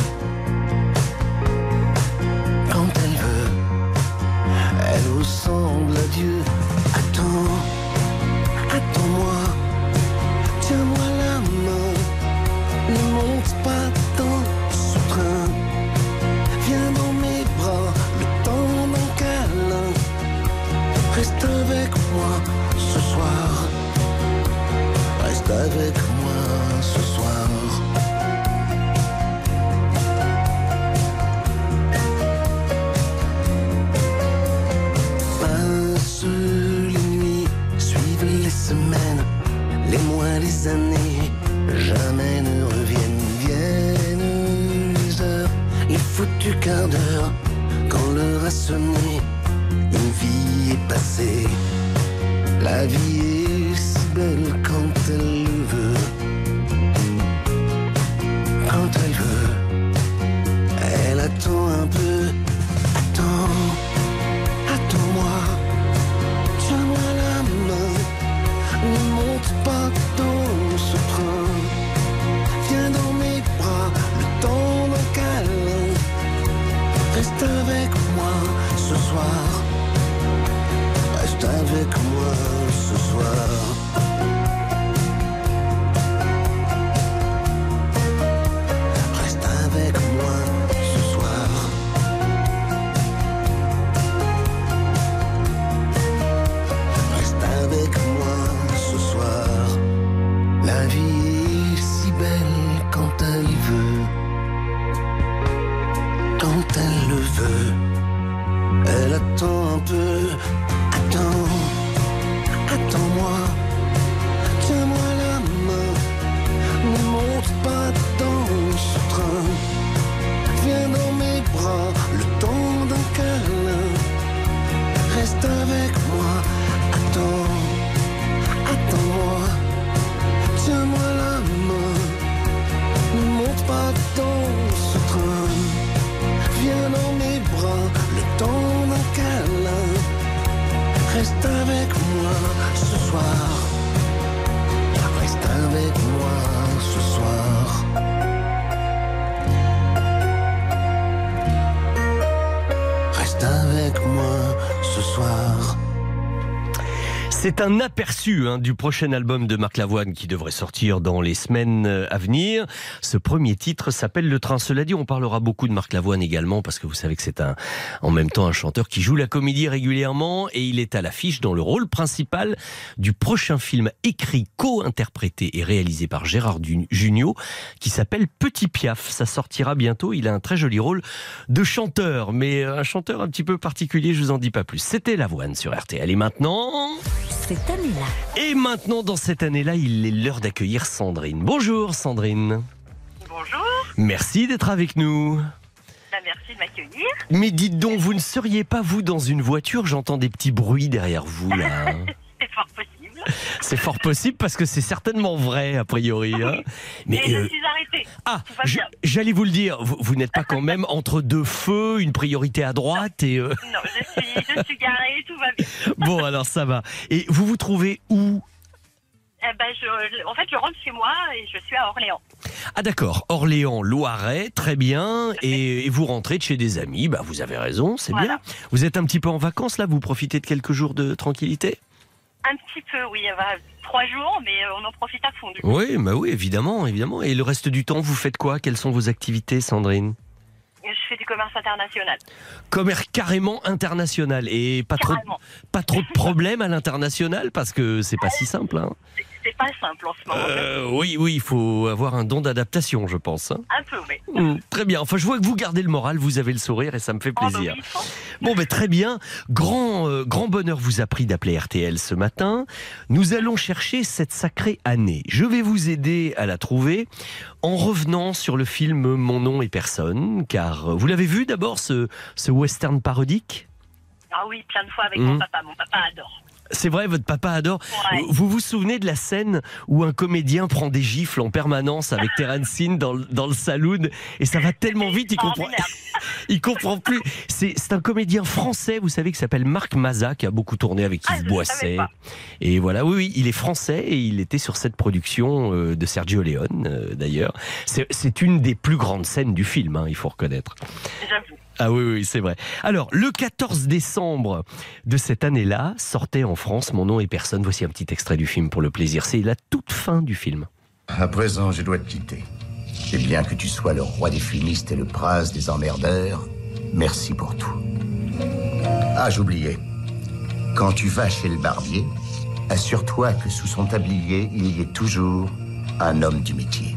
quand elle veut, elle ressemble à Dieu. Attends, attends-moi, tiens-moi la main, ne monte pas dans ce train, viens dans mes bras, le temps d'un câlin, reste avec moi ce soir, reste avec moi ce soir. Passent les nuits, suivent les semaines, les mois, les années, jamais ne reviennent. Viennent les heures, les foutus quarts d'heure, quand l'heure a sonné, une vie est passée. La vie est si belle quand elle le veut. Quand elle veut, elle attend un peu. Attends, attends-moi, tiens-moi la main, ne monte pas dans ce train, viens dans mes bras, le temps d'un câlin, reste avec moi ce soir, reste avec moi ce soir. C'est un aperçu hein, du prochain album de Marc Lavoine qui devrait sortir dans les semaines à venir. Ce premier titre s'appelle Le Train. Cela dit, on parlera beaucoup de Marc Lavoine également parce que vous savez que c'est un, en même temps un chanteur qui joue la comédie régulièrement et il est à l'affiche dans le rôle principal du prochain film écrit, co-interprété et réalisé par Gérard Jugnot qui s'appelle Petit Piaf. Ça sortira bientôt. Il a un très joli rôle de chanteur, mais un chanteur un petit peu particulier, je vous en dis pas plus. C'était Lavoine sur R T L. Et maintenant... Cette année-là. Et maintenant, dans cette année-là, il est l'heure d'accueillir Sandrine. Bonjour Sandrine. Bonjour. Merci d'être avec nous. Ben, merci de m'accueillir. Mais dites donc, vous ne seriez pas vous dans une voiture? J'entends des petits bruits derrière vous là. C'est fort possible. C'est fort possible parce que c'est certainement vrai a priori. Hein. Mais Mais je euh, suis arrêtée. ah, Tout va je- bien. j'allais vous le dire. Vous, vous n'êtes pas quand même entre deux feux, une priorité à droite et. euh, Non, je suis, je suis garée, tout va bien. Bon, alors ça va. Et vous vous trouvez où? Eh ben, je, je- en fait, je rentre chez moi et je suis à Orléans. Ah d'accord, Orléans, Loiret, très bien. Et, et vous rentrez de chez des amis, bah vous avez raison, c'est Voilà. bien. Vous êtes un petit peu en vacances là, vous profitez de quelques jours de tranquillité? Un petit peu, oui. eh ben, trois jours, mais euh, on en profite à fond. Du coup. Oui, bah oui, évidemment, évidemment. Et le reste du temps, vous faites quoi? Quelles sont vos activités, Sandrine? Je fais du commerce international. Commerce carrément international et pas trop, Carrément. pas trop de problèmes à l'international parce que c'est pas si simple. Hein. C'est- C'est pas simple en ce moment. Euh, oui, oui, il faut avoir un don d'adaptation, je pense. hein. Un peu, oui. Hum, très bien. Enfin, je vois que vous gardez le moral, vous avez le sourire et ça me fait Oh, bah plaisir. oui, il faut. Bon, ben très bien. Grand, euh, grand bonheur vous a pris d'appeler R T L ce matin. Nous allons chercher cette sacrée année. Je vais vous aider à la trouver en revenant sur le film Mon nom et personne, car euh, vous l'avez vu d'abord ce, ce western parodique. Ah oui, plein de fois avec Mhm. mon papa. Mon papa adore. C'est vrai, votre papa adore. Ouais. Vous vous souvenez de la scène où un comédien prend des gifles en permanence avec Terence Hill dans, le- dans le saloon et ça va tellement vite, il comprend, il comprend plus. C'est c'est un comédien français, vous savez, qui s'appelle Marc Mazza, qui a beaucoup tourné avec Ah, Yves je Boisset. savais pas. Et voilà, oui, oui, il est français et il était sur cette production euh, de Sergio Leone, euh, d'ailleurs. C'est c'est une des plus grandes scènes du film, hein, il faut reconnaître. J'avoue. Ah oui, oui, c'est vrai. Alors, le quatorze décembre de cette année-là, sortait en France Mon nom et personne. Voici un petit extrait du film pour le plaisir. C'est la toute fin du film. À présent, je dois te quitter. Et bien que tu sois le roi des fumistes et le prince des emmerdeurs, merci pour tout. Ah, j'oubliais. Quand tu vas chez le barbier, assure-toi que sous son tablier, il y ait toujours un homme du métier.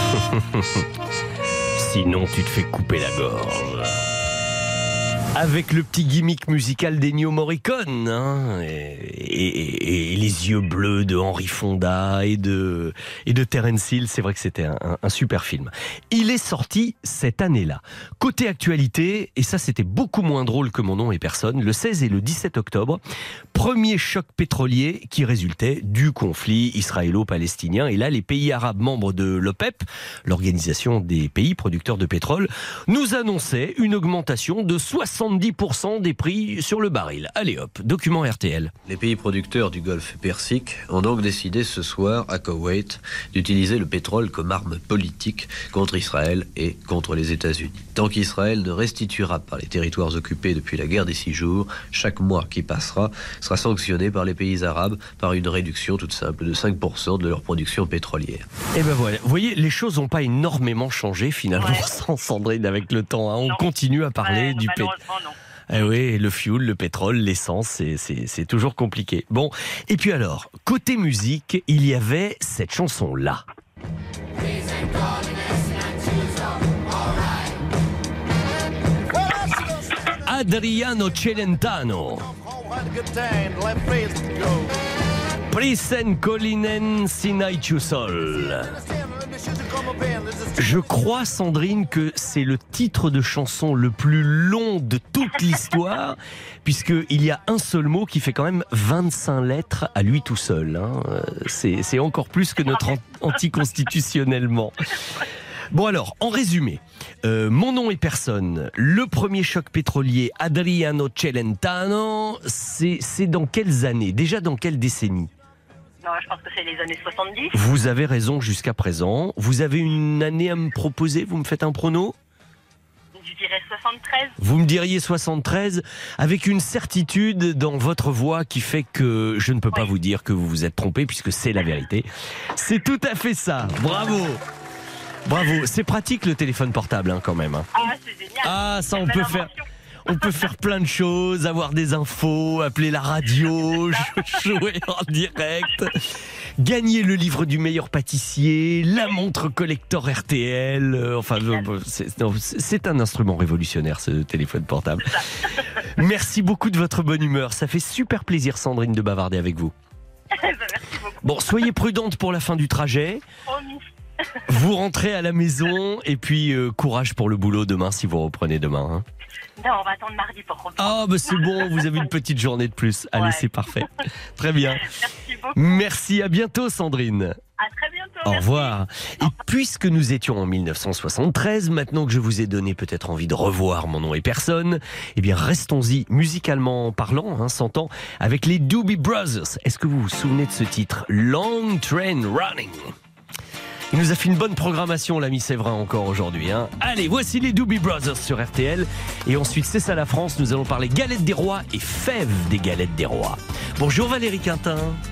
Sinon, tu te fais couper la gorge. Avec le petit gimmick musical d'Ennio Morricone, hein, et, et- et les yeux bleus de Henry Fonda et de, et de Terence Hill, c'est vrai que c'était un, un- un super film. Il est sorti cette année-là. Côté actualité, et ça c'était beaucoup moins drôle que Mon nom et personne, le seize et le dix-sept octobre, premier choc pétrolier qui résultait du conflit israélo-palestinien. Et là, les pays arabes membres de l'OPEP, l'organisation des pays producteurs de pétrole, nous annonçaient une augmentation de soixante-dix pour cent des prix sur le baril. Allez hop, document R T L. Les pays producteurs du Golfe Persique ont donc décidé ce soir à Koweït d'utiliser le pétrole comme arme politique contre Israël et contre les États-Unis. Tant qu'Israël ne restituera pas les territoires occupés depuis la guerre des six jours, chaque mois qui passera sera sanctionné par les pays arabes par une réduction toute simple de cinq pour cent de leur production pétrolière. Et ben voilà, vous voyez, les choses n'ont pas énormément changé finalement, sans Sandrine, avec le temps. hein. On continue à parler Ouais, du pétrole. malheureusement, non. Eh oui, le fuel, le pétrole, l'essence, c'est- c'est c'est toujours compliqué. Bon, et puis alors, côté musique, il y avait cette chanson-là. Adriano Celentano. Prisen Collinen Sinai Sol. Je crois, Sandrine, que c'est le titre de chanson le plus long de toute l'histoire, puisqu'il y a un seul mot qui fait quand même vingt-cinq lettres à lui tout seul. hein. Euh, C'est c'est encore plus que notre an- anticonstitutionnellement. Bon alors, en résumé, euh, Mon nom et personne, le premier choc pétrolier, Adriano Celentano, c'est c'est dans quelles années? Déjà dans quelle décennie? Non, je pense que c'est les années soixante-dix. Vous avez raison jusqu'à présent. Vous avez une année à me proposer? Vous me faites un prono? Je dirais soixante-treize. Vous me diriez soixante-treize, avec une certitude dans votre voix qui fait que je ne peux pas vous dire que vous vous êtes trompé, puisque c'est la vérité. C'est tout à fait ça. Bravo. Bravo. C'est pratique le téléphone portable hein, quand même. Hein. Ah, c'est génial. Ah, ça on peut faire... On peut faire plein de choses, avoir des infos, appeler la radio, jouer en direct, gagner le livre du meilleur pâtissier, la montre collector R T L. Euh, enfin, c'est, non, c'est un instrument révolutionnaire, ce téléphone portable. Merci beaucoup de votre bonne humeur. Ça fait super plaisir, Sandrine, de bavarder avec vous. Merci beaucoup. Bon, soyez prudente pour la fin du trajet. Promis. Vous rentrez à la maison et puis euh, courage pour le boulot demain si vous reprenez demain. Hein. Non, on va attendre mardi pour reprendre. Ah, bah c'est bon, vous avez une petite journée de plus. Allez, ouais. C'est parfait. Très bien. Merci beaucoup. Merci, à bientôt, Sandrine. À très bientôt. Au merci. revoir. Et puisque nous étions en mille neuf cent soixante-treize, maintenant que je vous ai donné peut-être envie de revoir Mon nom et personne, eh bien restons-y musicalement parlant, hein, s'entend, avec les Doobie Brothers. Est-ce que vous vous souvenez de ce titre, Long Train Running? Il nous a fait une bonne programmation, l'ami Séverin, encore aujourd'hui. Hein. Allez, voici les Doobie Brothers sur R T L. Et ensuite, c'est ça la France. Nous allons parler galettes des rois et fèves des galettes des rois. Bonjour Valérie Quintin.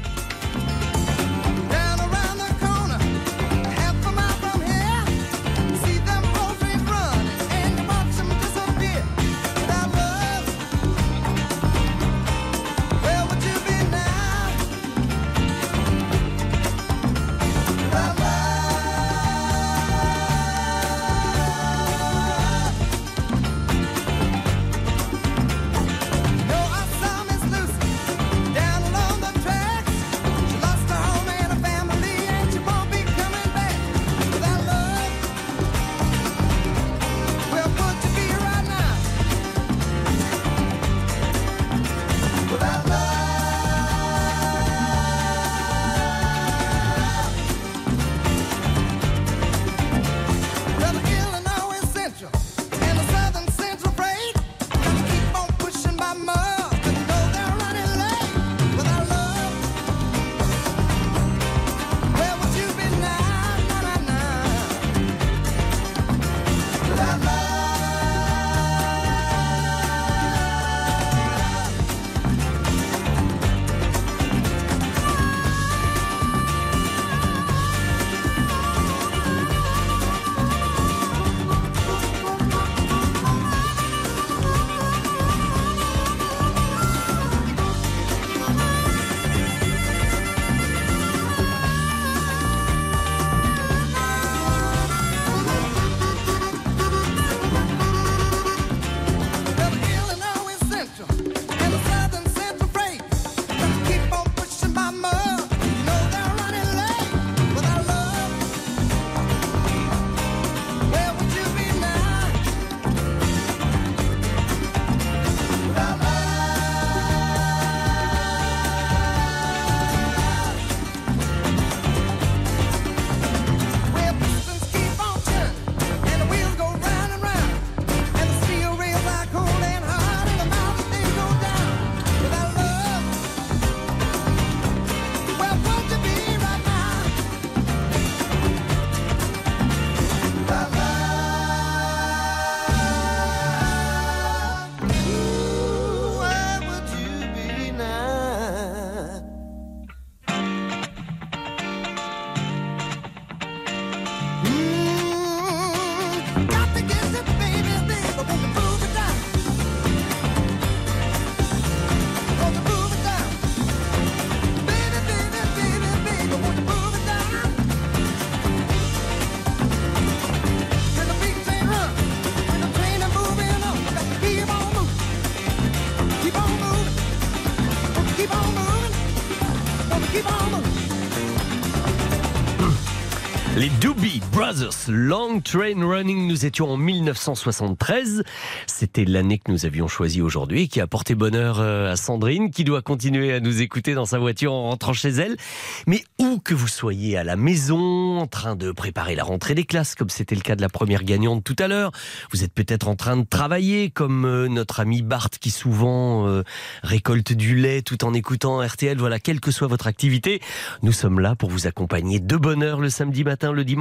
Les Doobie Brothers, Long Train Running, nous étions en mille neuf cent soixante-treize. C'était l'année que nous avions choisie aujourd'hui et qui a porté bonheur à Sandrine, qui doit continuer à nous écouter dans sa voiture en rentrant chez elle. Mais où que vous soyez, à la maison, en train de préparer la rentrée des classes, comme c'était le cas de la première gagnante tout à l'heure, vous êtes peut-être en train de travailler, comme notre ami Bart qui souvent euh, récolte du lait tout en écoutant R T L. Voilà, quelle que soit votre activité, nous sommes là pour vous accompagner de bonne heure le samedi matin, le dimanche matin.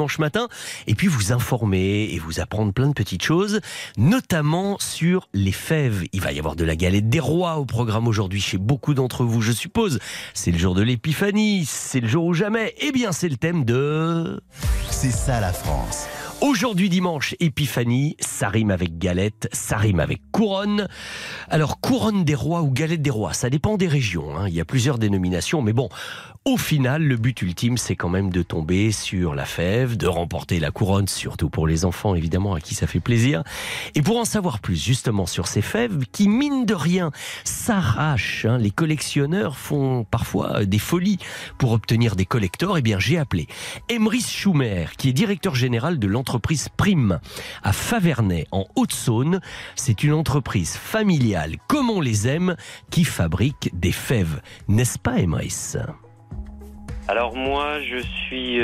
matin, et puis vous informer et vous apprendre plein de petites choses, notamment sur les fèves. Il va y avoir de la galette des rois au programme aujourd'hui chez beaucoup d'entre vous, je suppose. C'est le jour de l'épiphanie, c'est le jour ou jamais. Eh bien, c'est le thème de... C'est ça la France. Aujourd'hui dimanche, épiphanie, ça rime avec galette, ça rime avec couronne. Alors, couronne des rois ou galette des rois, ça dépend des régions, hein. Il y a plusieurs dénominations, mais bon, au final, le but ultime, c'est quand même de tomber sur la fève, de remporter la couronne, surtout pour les enfants, évidemment, à qui ça fait plaisir. Et pour en savoir plus, justement, sur ces fèves, qui, mine de rien, s'arrachent, hein. Les collectionneurs font parfois des folies pour obtenir des collectors. Eh bien, j'ai appelé Emrys Schumer, qui est directeur général de l'entreprise Entreprise Prime à Faverney en Haute-Saône. C'est une entreprise familiale comme on les aime qui fabrique des fèves. N'est-ce pas, Emrys ? Alors moi, je suis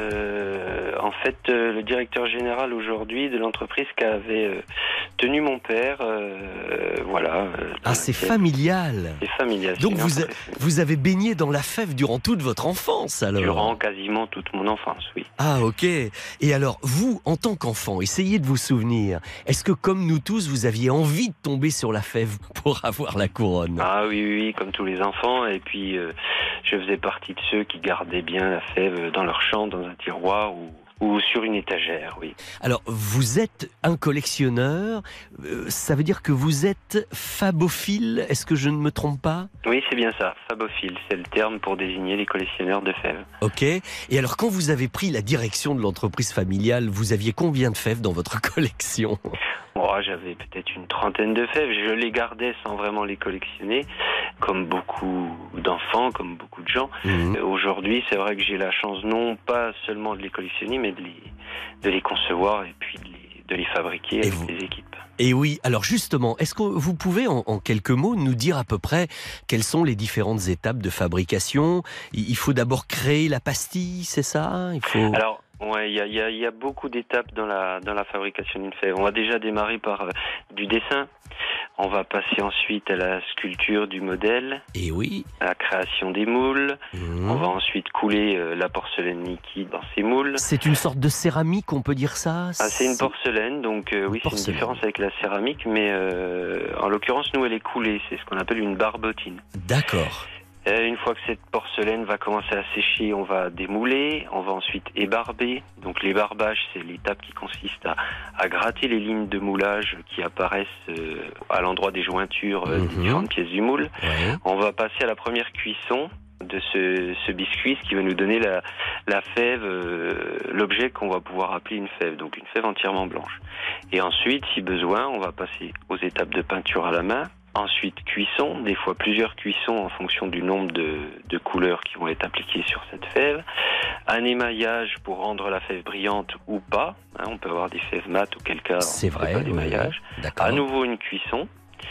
euh, en fait euh, le directeur général aujourd'hui de l'entreprise qu'avait euh, tenu mon père. Euh, voilà. Euh, ah, c'est familial. C'est familial. Donc vous, a, vous avez baigné dans la fève durant toute votre enfance, alors ? Durant quasiment toute mon enfance, oui. Ah, ok. Et alors, vous, en tant qu'enfant, essayez de vous souvenir. Est-ce que, comme nous tous, vous aviez envie de tomber sur la fève pour avoir la couronne ? Ah oui, oui, oui, comme tous les enfants. Et puis, euh, je faisais partie de ceux qui gardaient bien la fève dans leur chambre, dans un tiroir ou, ou sur une étagère, oui. Alors, vous êtes un collectionneur, euh, ça veut dire que vous êtes fabophile, est-ce que je ne me trompe pas ? Oui, c'est bien ça, fabophile, c'est le terme pour désigner les collectionneurs de fèves. Ok, et alors quand vous avez pris la direction de l'entreprise familiale, vous aviez combien de fèves dans votre collection ? Oh, j'avais peut-être une trentaine de fèves, je les gardais sans vraiment les collectionner, comme beaucoup d'enfants, comme beaucoup de gens. Mmh. Euh, aujourd'hui, c'est vrai que j'ai la chance non pas seulement de les collectionner, mais de les, de les concevoir et puis de les, de les fabriquer et avec vous... des équipes. Et oui, alors justement, est-ce que vous pouvez en, en quelques mots nous dire à peu près quelles sont les différentes étapes de fabrication ? Il faut d'abord créer la pastille, c'est ça ? Il faut... Alors, ouais, il y a, y, a, y a beaucoup d'étapes dans la, dans la fabrication d'une fève. On va déjà démarrer par euh, du dessin. On va passer ensuite à la sculpture du modèle. Et oui. À la création des moules. Mmh. On va ensuite couler euh, la porcelaine liquide dans ces moules. C'est une sorte de céramique, on peut dire ça ? Ah, c'est une porcelaine, donc euh, oui, porcelaine. C'est une différence avec la céramique, mais euh, en l'occurrence, nous, elle est coulée. C'est ce qu'on appelle une barbotine. D'accord. Une fois que cette porcelaine va commencer à sécher, on va démouler, on va ensuite ébarber. Donc l'ébarbage, c'est l'étape qui consiste à, à gratter les lignes de moulage qui apparaissent euh, à l'endroit des jointures euh, mmh. des différentes pièces du moule. Ouais. On va passer à la première cuisson de ce, ce biscuit, ce qui va nous donner la, la fève, euh, l'objet qu'on va pouvoir appeler une fève, donc une fève entièrement blanche. Et ensuite, si besoin, on va passer aux étapes de peinture à la main. Ensuite, cuisson, des fois plusieurs cuissons en fonction du nombre de, de couleurs qui vont être appliquées sur cette fève. Un émaillage pour rendre la fève brillante ou pas. Hein, on peut avoir des fèves mates, auquel cas c'est vrai, pas d'émaillage. Oui, à nouveau une cuisson.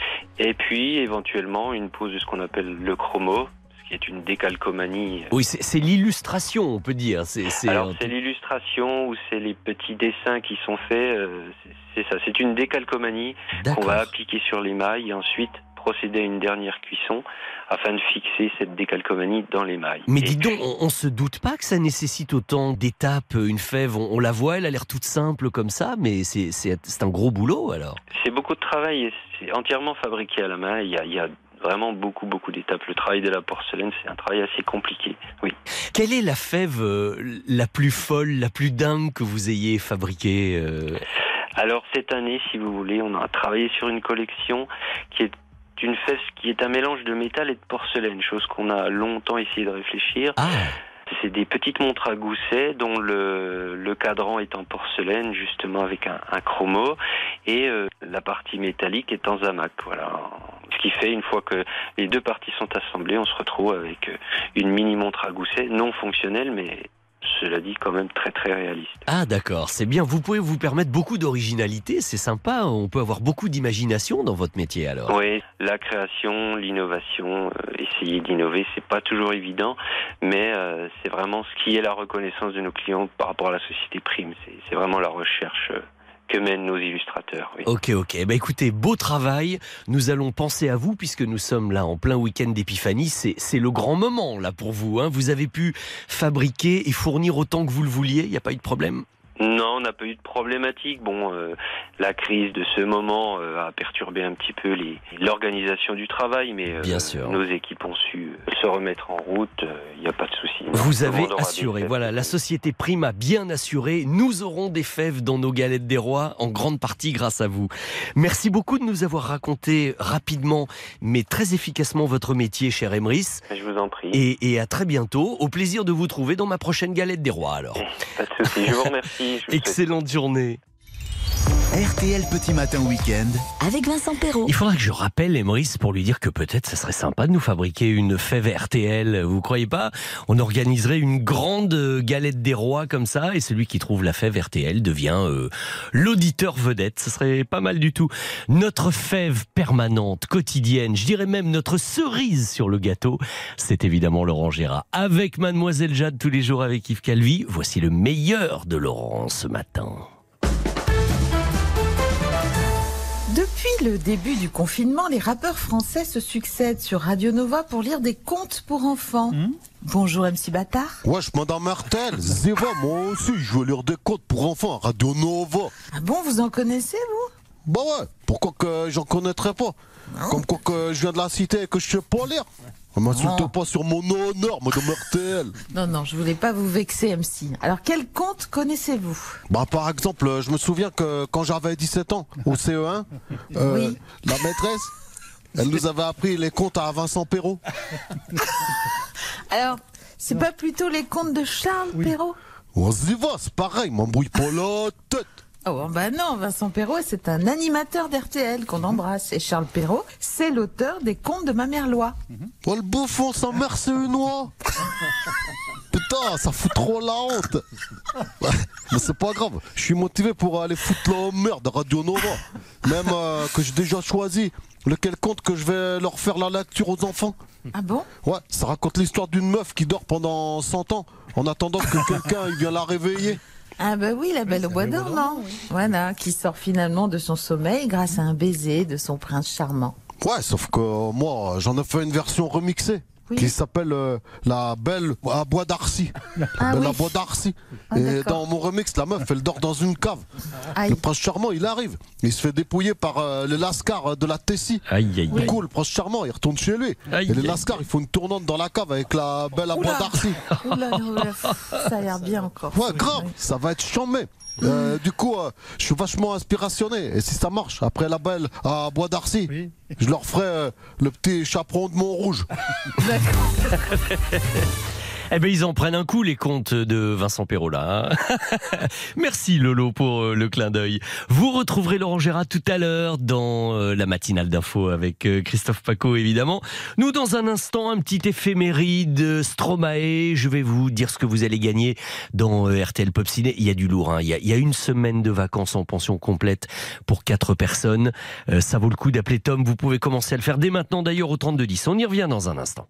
Et puis éventuellement une pose de ce qu'on appelle le chromo, qui est une décalcomanie. Oui, c'est, c'est l'illustration, on peut dire. C'est, c'est Alors, c'est l'illustration ou c'est les petits dessins qui sont faits. Euh, c'est, c'est ça, c'est une décalcomanie D'accord. qu'on va appliquer sur l'émail et ensuite procéder à une dernière cuisson afin de fixer cette décalcomanie dans l'émail. Mais dis donc, on, on se doute pas que ça nécessite autant d'étapes, une fève, on, on la voit, elle a l'air toute simple comme ça, mais c'est, c'est, c'est un gros boulot alors. C'est beaucoup de travail et c'est entièrement fabriqué à la main. Il y a, il y a vraiment beaucoup, beaucoup d'étapes. Le travail de la porcelaine, c'est un travail assez compliqué, oui. Quelle est la fève euh, la plus folle, la plus dingue que vous ayez fabriquée euh... Alors, cette année, si vous voulez, on a travaillé sur une collection qui est une fève qui est un mélange de métal et de porcelaine, chose qu'on a longtemps essayé de réfléchir. Ah. C'est des petites montres à gousset dont le, le cadran est en porcelaine, justement avec un, un chromo, et euh, la partie métallique est en zamac. Voilà. Ce qui fait, une fois que les deux parties sont assemblées, on se retrouve avec une mini montre à gousset, non fonctionnelle, mais cela dit quand même très très réaliste. Ah d'accord, c'est bien. Vous pouvez vous permettre beaucoup d'originalité, c'est sympa. On peut avoir beaucoup d'imagination dans votre métier alors. Oui, la création, l'innovation, euh, essayer d'innover, c'est pas toujours évident, mais euh, c'est vraiment ce qui est la reconnaissance de nos clients par rapport à la société Prime. C'est, c'est vraiment la recherche euh, que mènent nos illustrateurs. Oui. Ok, ok. Bah écoutez, beau travail. Nous allons penser à vous puisque nous sommes là en plein week-end d'épiphanie. C'est, c'est le grand moment là pour vous. Hein. Vous avez pu fabriquer et fournir autant que vous le vouliez. Il n'y a pas eu de problème ? Non, on n'a pas eu de problématique. Bon, euh, la crise de ce moment euh, a perturbé un petit peu les, l'organisation du travail, mais euh, Bien sûr. nos équipes ont su se remettre en route. Il n'y a pas de souci. Non, Vous tout le avez monde aura assuré, des voilà, la société Prime a bien assuré. Nous aurons des fèves dans nos galettes des rois, en grande partie grâce à vous. Merci beaucoup de nous avoir raconté rapidement, mais très efficacement votre métier, cher Emrys. Je vous en prie. Et, et à très bientôt. Au plaisir de vous trouver dans ma prochaine galette des rois, alors. Pas de souci, je vous remercie. Je vous Excellente journée. R T L Petit Matin Week-end. Avec Vincent Perrault. Il faudra que je rappelle Emrys pour lui dire que peut-être ça serait sympa de nous fabriquer une fève R T L. Vous croyez pas? On organiserait une grande galette des rois comme ça, et celui qui trouve la fève R T L devient euh, l'auditeur vedette. Ce serait pas mal du tout. Notre fève permanente, quotidienne, je dirais même notre cerise sur le gâteau, c'est évidemment Laurent Gérard. Avec Mademoiselle Jade tous les jours avec Yves Calvi, voici le meilleur de Laurent ce matin. Depuis le début du confinement, les rappeurs français se succèdent sur Radio Nova pour lire des contes pour enfants. Mmh. Bonjour M C Bâtard. Wesh Madame Martel, Zéva, moi aussi je veux lire des contes pour enfants à Radio Nova. Ah bon, vous en connaissez vous? Bah ouais, pourquoi que j'en connaîtrais pas? Non. Comme quoi que je viens de la cité et que je sais pas lire. Ne m'insulte pas sur mon honneur, Madame Martel. Non, non, je voulais pas vous vexer M C. Alors quel conte connaissez-vous? Bah par exemple, je me souviens que quand j'avais dix-sept ans, au C E un, euh, oui. la maîtresse, elle nous avait appris les contes à Vincent Perrault. Alors, c'est pas plutôt les contes de Charles oui. Perrault? On s'y va, c'est pareil, m'embrouille pas la tête. Oh bah non, Vincent Perrault, c'est un animateur d'R T L qu'on embrasse. Et Charles Perrault, c'est l'auteur des contes de ma mère Loi. Oh le bouffon, sa mère c'est une oie. Putain, ça fout trop la honte. Mais c'est pas grave, je suis motivé pour aller foutre la merde de Radio Nova. Même euh, que j'ai déjà choisi lequel conte que je vais leur faire la lecture aux enfants. Ah bon? Ouais, ça raconte l'histoire d'une meuf qui dort pendant cent ans en attendant que quelqu'un il vienne la réveiller. Ah bah oui, la Belle oui, au bois dormant, oui. Voilà, qui sort finalement de son sommeil grâce à un baiser de son prince charmant. Ouais, sauf que euh, moi, j'en ai fait une version remixée. Oui. Qui s'appelle euh, La Belle à Bois d'Arcy. Ah, Belle oui. à Bois d'Arcy. Ah, et dans mon remix, la meuf, elle dort dans une cave. Aïe. Le prince charmant, il arrive. Il se fait dépouiller par euh, les lascars de la Tessie. Aïe, aïe, du coup, le prince charmant, il retourne chez lui. Aïe, et les aïe. lascars, ils font une tournante dans la cave avec la Belle à Bois d'Arcy. Oula, oula, ça a l'air bien encore. Ouais, grave, ça va être chambé. Euh, du coup, euh, je suis vachement inspirationné. Et si ça marche, après la Belle à Bois d'Arcy, oui. je leur ferai euh, le petit chaperon de Montrouge. Eh ben ils en prennent un coup les contes de Vincent Perrault là. Hein. Merci Lolo pour euh, le clin d'œil. Vous retrouverez Laurent Gérard tout à l'heure dans euh, la matinale d'info avec euh, Christophe Paco évidemment. Nous dans un instant un petit éphéméride Stromae. Je vais vous dire ce que vous allez gagner dans euh, R T L Pop Ciné. Il y a du lourd. Hein. Il y a, il y a une semaine de vacances en pension complète pour quatre personnes. Euh, ça vaut le coup d'appeler Tom. Vous pouvez commencer à le faire dès maintenant d'ailleurs au trente-deux dix. On y revient dans un instant.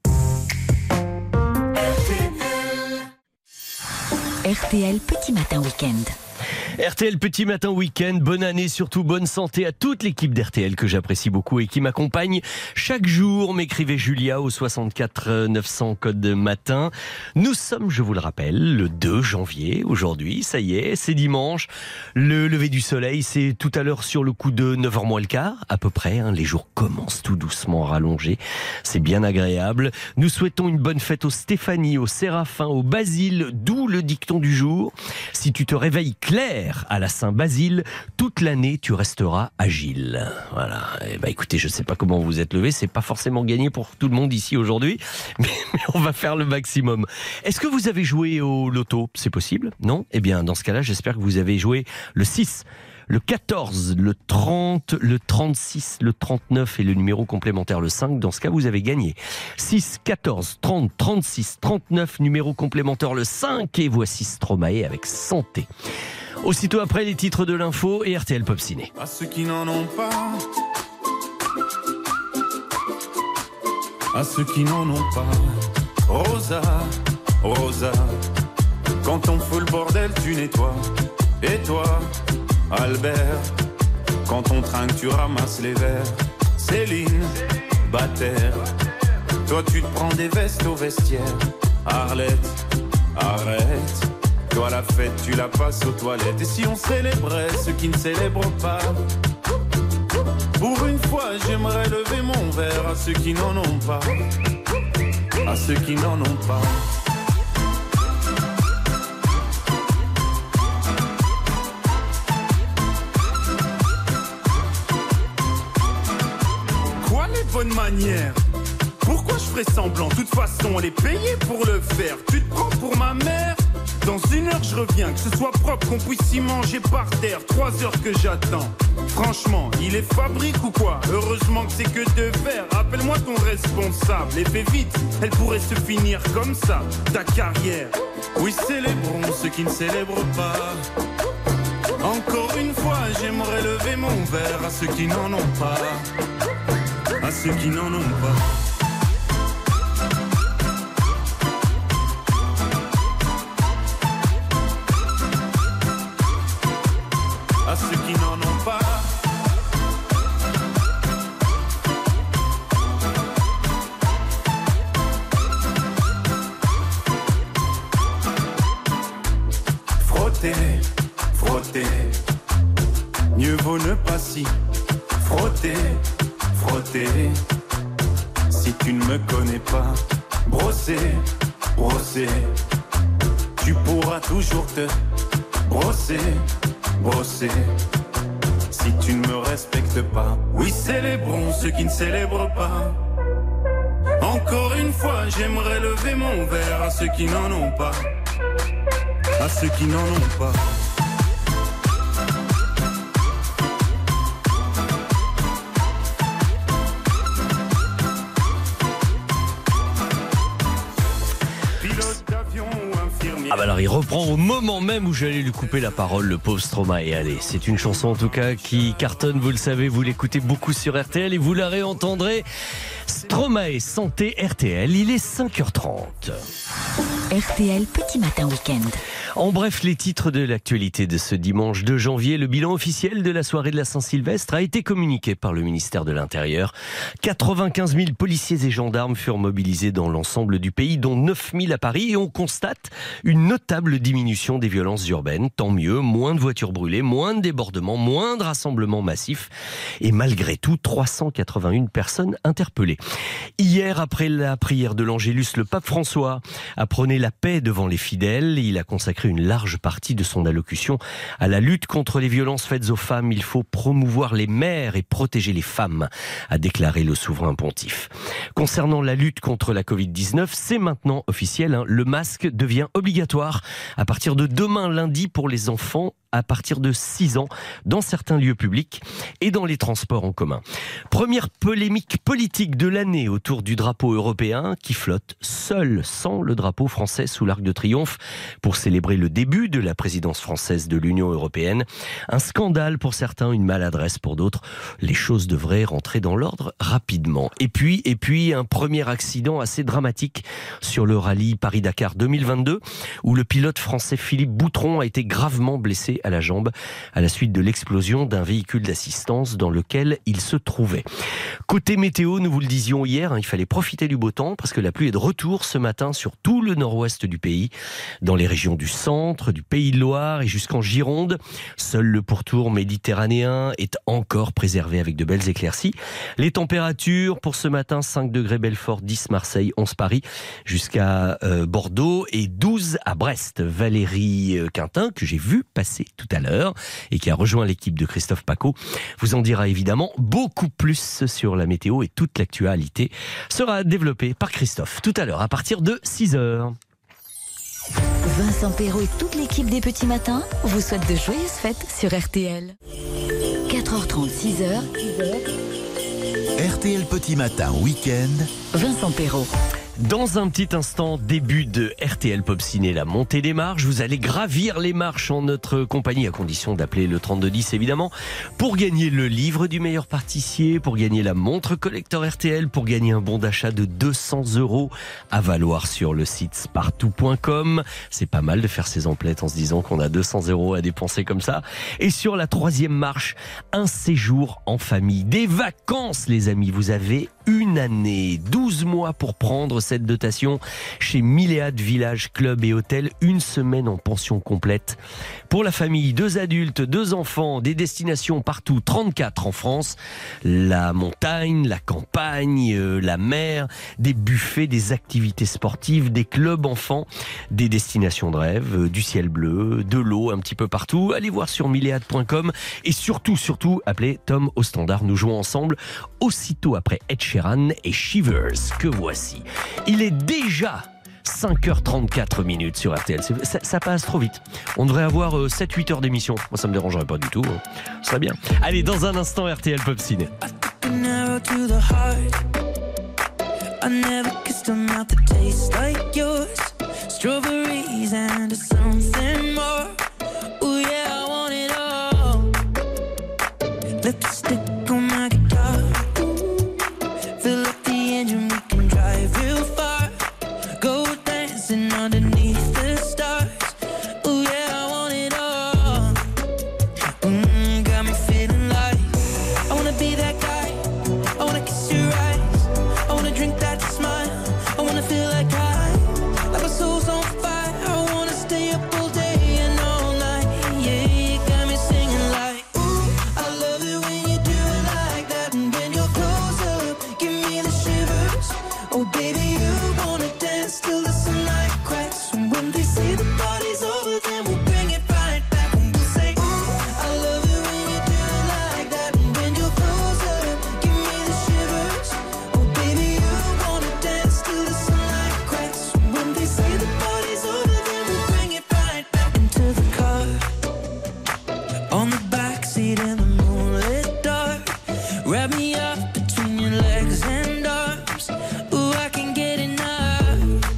R T L Petit Matin Week-end. R T L Petit Matin Week-end, bonne année, surtout bonne santé à toute l'équipe d'R T L que j'apprécie beaucoup et qui m'accompagne chaque jour. M'écrivait Julia au soixante-quatre neuf cents code matin. Nous sommes, je vous le rappelle, le deux janvier aujourd'hui, ça y est, c'est dimanche. Le lever du soleil, c'est tout à l'heure sur le coup de neuf heures moins le quart, à peu près. Hein, les jours commencent tout doucement à rallonger, c'est bien agréable. Nous souhaitons une bonne fête aux Stéphanie, aux Séraphin, aux Basile, d'où le dicton du jour. Si tu te réveilles clair à la Saint-Basile, toute l'année tu resteras agile. Voilà. Et bah écoutez, je sais pas comment vous êtes levé, c'est pas forcément gagné pour tout le monde ici aujourd'hui, mais, mais on va faire le maximum. Est-ce que vous avez joué au loto? C'est possible? Non? Eh bien, dans ce cas-là, j'espère que vous avez joué le six. Le quatorze, le trente, le trente-six, le trente-neuf et le numéro complémentaire le cinq. Dans ce cas, vous avez gagné. six, quatorze, trente, trente-six, trente-neuf, numéro complémentaire le cinq. Et voici Stromae avec Santé. Aussitôt après les titres de l'info et R T L Pop Ciné. À ceux qui n'en ont pas, à ceux qui n'en ont pas, Rosa, Rosa, quand on fout le bordel, tu nettoies. Et toi, Albert, quand on trinque, tu ramasses les verres. Céline, Bataire, toi tu te prends des vestes au vestiaire. Arlette, arrête, Toi la fête tu la passes aux toilettes. Et si on célébrait ceux qui ne célèbrent pas? Pour une fois j'aimerais lever mon verre à ceux qui n'en ont pas, à ceux qui n'en ont pas. Quoi les bonnes manières? Pourquoi je ferais semblant? De toute façon on est payé pour le faire. Tu te prends pour ma mère? Dans une heure je reviens, que ce soit propre, qu'on puisse y manger par terre. Trois heures que j'attends. Franchement, il est fabrique ou quoi? Heureusement que c'est que de verre. Appelle-moi ton responsable et fais vite, elle pourrait se finir comme ça, ta carrière. Oui, célébrons ceux qui ne célèbrent pas. Encore une fois, j'aimerais lever mon verre à ceux qui n'en ont pas, à ceux qui n'en ont pas. À ceux qui n'en ont pas. Frotter, frotter, mieux vaut ne pas si frotter, frotter. Si tu ne me connais pas, brosser, brosser, tu pourras toujours te brosser, brosser. Si tu ne me respectes pas, oui, célébrons ceux qui ne célèbrent pas. Encore une fois, j'aimerais lever mon verre à ceux qui n'en ont pas, à ceux qui n'en ont pas. Ah bah alors il reprend au moment même où j'allais lui couper la parole, le pauvre Stromae. Et allez, c'est une chanson en tout cas qui cartonne, vous le savez, vous l'écoutez beaucoup sur R T L et vous la réentendrez. Stromae, santé R T L, il est cinq heures trente. R T L Petit Matin Week-end. En bref, les titres de l'actualité de ce dimanche deux janvier. Le bilan officiel de la soirée de la Saint-Sylvestre a été communiqué par le ministère de l'Intérieur. quatre-vingt-quinze mille policiers et gendarmes furent mobilisés dans l'ensemble du pays, dont neuf mille à Paris. Et on constate une notable diminution des violences urbaines. Tant mieux, moins de voitures brûlées, moins de débordements, moins de rassemblements massifs. Et malgré tout, trois cent quatre-vingt-une personnes interpellées. Hier, après la prière de l'Angélus, le pape François a prôné la paix devant les fidèles. Il a consacré une large partie de son allocution à la lutte contre les violences faites aux femmes. Il faut promouvoir les mères et protéger les femmes, a déclaré le souverain pontife. Concernant la lutte contre la covid dix-neuf, c'est maintenant officiel, hein, le masque devient obligatoire à partir de demain lundi pour les enfants à partir de six ans dans certains lieux publics et dans les transports en commun. Première polémique politique de l'année autour du drapeau européen qui flotte seul, sans le drapeau français sous l'Arc de Triomphe pour célébrer le début de la présidence française de l'Union européenne. Un scandale pour certains, une maladresse pour d'autres. Les choses devraient rentrer dans l'ordre rapidement. Et puis, et puis un premier accident assez dramatique sur le rallye Paris-Dakar deux mille vingt-deux où le pilote français Philippe Boutron a été gravement blessé à la jambe à la suite de l'explosion d'un véhicule d'assistance dans lequel il se trouvait. Côté météo, nous vous le disions hier, hein, il fallait profiter du beau temps parce que la pluie est de retour ce matin sur tout le nord-ouest du pays, dans les régions du centre, du Pays de Loire et jusqu'en Gironde. Seul le pourtour méditerranéen est encore préservé avec de belles éclaircies. Les températures pour ce matin, cinq degrés Belfort, dix Marseille, onze Paris, jusqu'à euh, Bordeaux et douze à Brest. Valérie Quintin, que j'ai vu passer tout à l'heure et qui a rejoint l'équipe de Christophe Paco, vous en dira évidemment beaucoup plus sur la météo et toute l'actualité sera développée par Christophe tout à l'heure à partir de six heures. Vincent Perrault et toute l'équipe des Petits Matins vous souhaitent de joyeuses fêtes sur R T L. quatre heures trente, six heures. R T L Petit Matin Week-end. Vincent Perrault. Dans un petit instant, début de R T L Pop Ciné, la montée des marches. Vous allez gravir les marches en notre compagnie, à condition d'appeler le trente-deux dix évidemment, pour gagner le livre du meilleur pâtissier, pour gagner la montre collector R T L, pour gagner un bon d'achat de deux cents euros à valoir sur le site spartou point com. C'est pas mal de faire ses emplettes en se disant qu'on a deux cents euros à dépenser comme ça. Et sur la troisième marche, un séjour en famille, des vacances les amis. Vous avez une année. douze mois pour prendre cette dotation chez Milléade Village Club et Hôtel. Une semaine en pension complète. Pour la famille, deux adultes, deux enfants, des destinations partout, trente-quatre en France. La montagne, la campagne, euh, la mer, des buffets, des activités sportives, des clubs enfants, des destinations de rêve, euh, du ciel bleu, de l'eau un petit peu partout. Allez voir sur milléade point com et surtout, surtout, appelez Tom au standard. Nous jouons ensemble aussitôt après Ed Sheeran et Shivers que voici. Il est déjà cinq heures trente-quatre minutes sur R T L. Ça, ça passe trop vite. On devrait avoir euh, sept huit heures d'émission. Moi, ça me dérangerait pas du tout. Ce serait bien. Allez, dans un instant, R T L Pop Ciné. I never kissed a mouth that tastes like yours. Strawberries and something more. Oh yeah, I want it all. Lipstick on my guitar. Fill up the engine, we can drive real far. Go dancing underneath the stars. Oh yeah, I want it all. Mm, got me feeling like I wanna be that guy. I wanna kiss your eyes. I wanna drink that smile. I wanna feel like I, like my soul's on fire. I wanna stay up all day and all night. Yeah, you got me singing like, ooh, I love it when you do it like that. And when you're close up, give me the shivers. Oh baby, you wanna dance till the sunlight cracks. And when they say the party's over, then we'll bring it right back. And we'll say, ooh, I love it when you do it like that. And when you're close up, give me the shivers. Oh baby, you wanna dance till the sunlight cracks. When they say the party's over, then we'll bring it right back into the car. On the backseat in the moonlit dark. Wrap me up between your legs and arms. Ooh, I can get enough.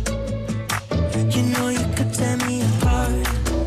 You know you could tear me apart.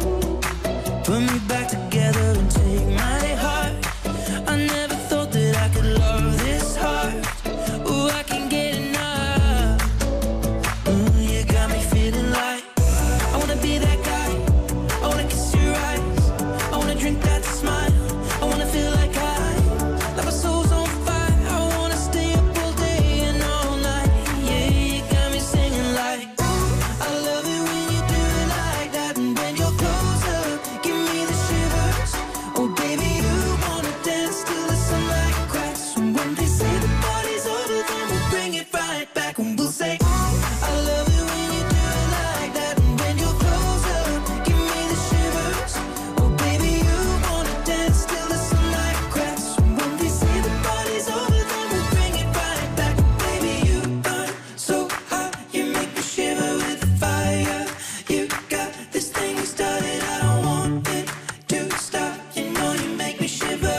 Put me back together and take my heart. I never thought that I could love this hard. Ooh, I can get enough. Ooh, you got me feeling like I wanna be that guy. I wanna kiss your eyes. I wanna drink that smile. I wanna feel like I, like my soul's on fire. I wanna stay up all day and all night. Yeah, you got me singing like, ooh, I love it when you do it like that. And when you're close up, give me the shivers. Oh baby, you wanna dance till the sunlight cracks. And when they say the party's over, then we'll bring it right back. And we'll say, ooh, I love it when you do it like that. And when you're close up, give me the shivers. Oh baby, you wanna dance till the sunlight cracks. And when they say the party's over, then we'll bring it right back. Baby, you burn so hot, you make me shiver with the fire. You got this thing you started, I don't want it to stop. You know you make me shiver.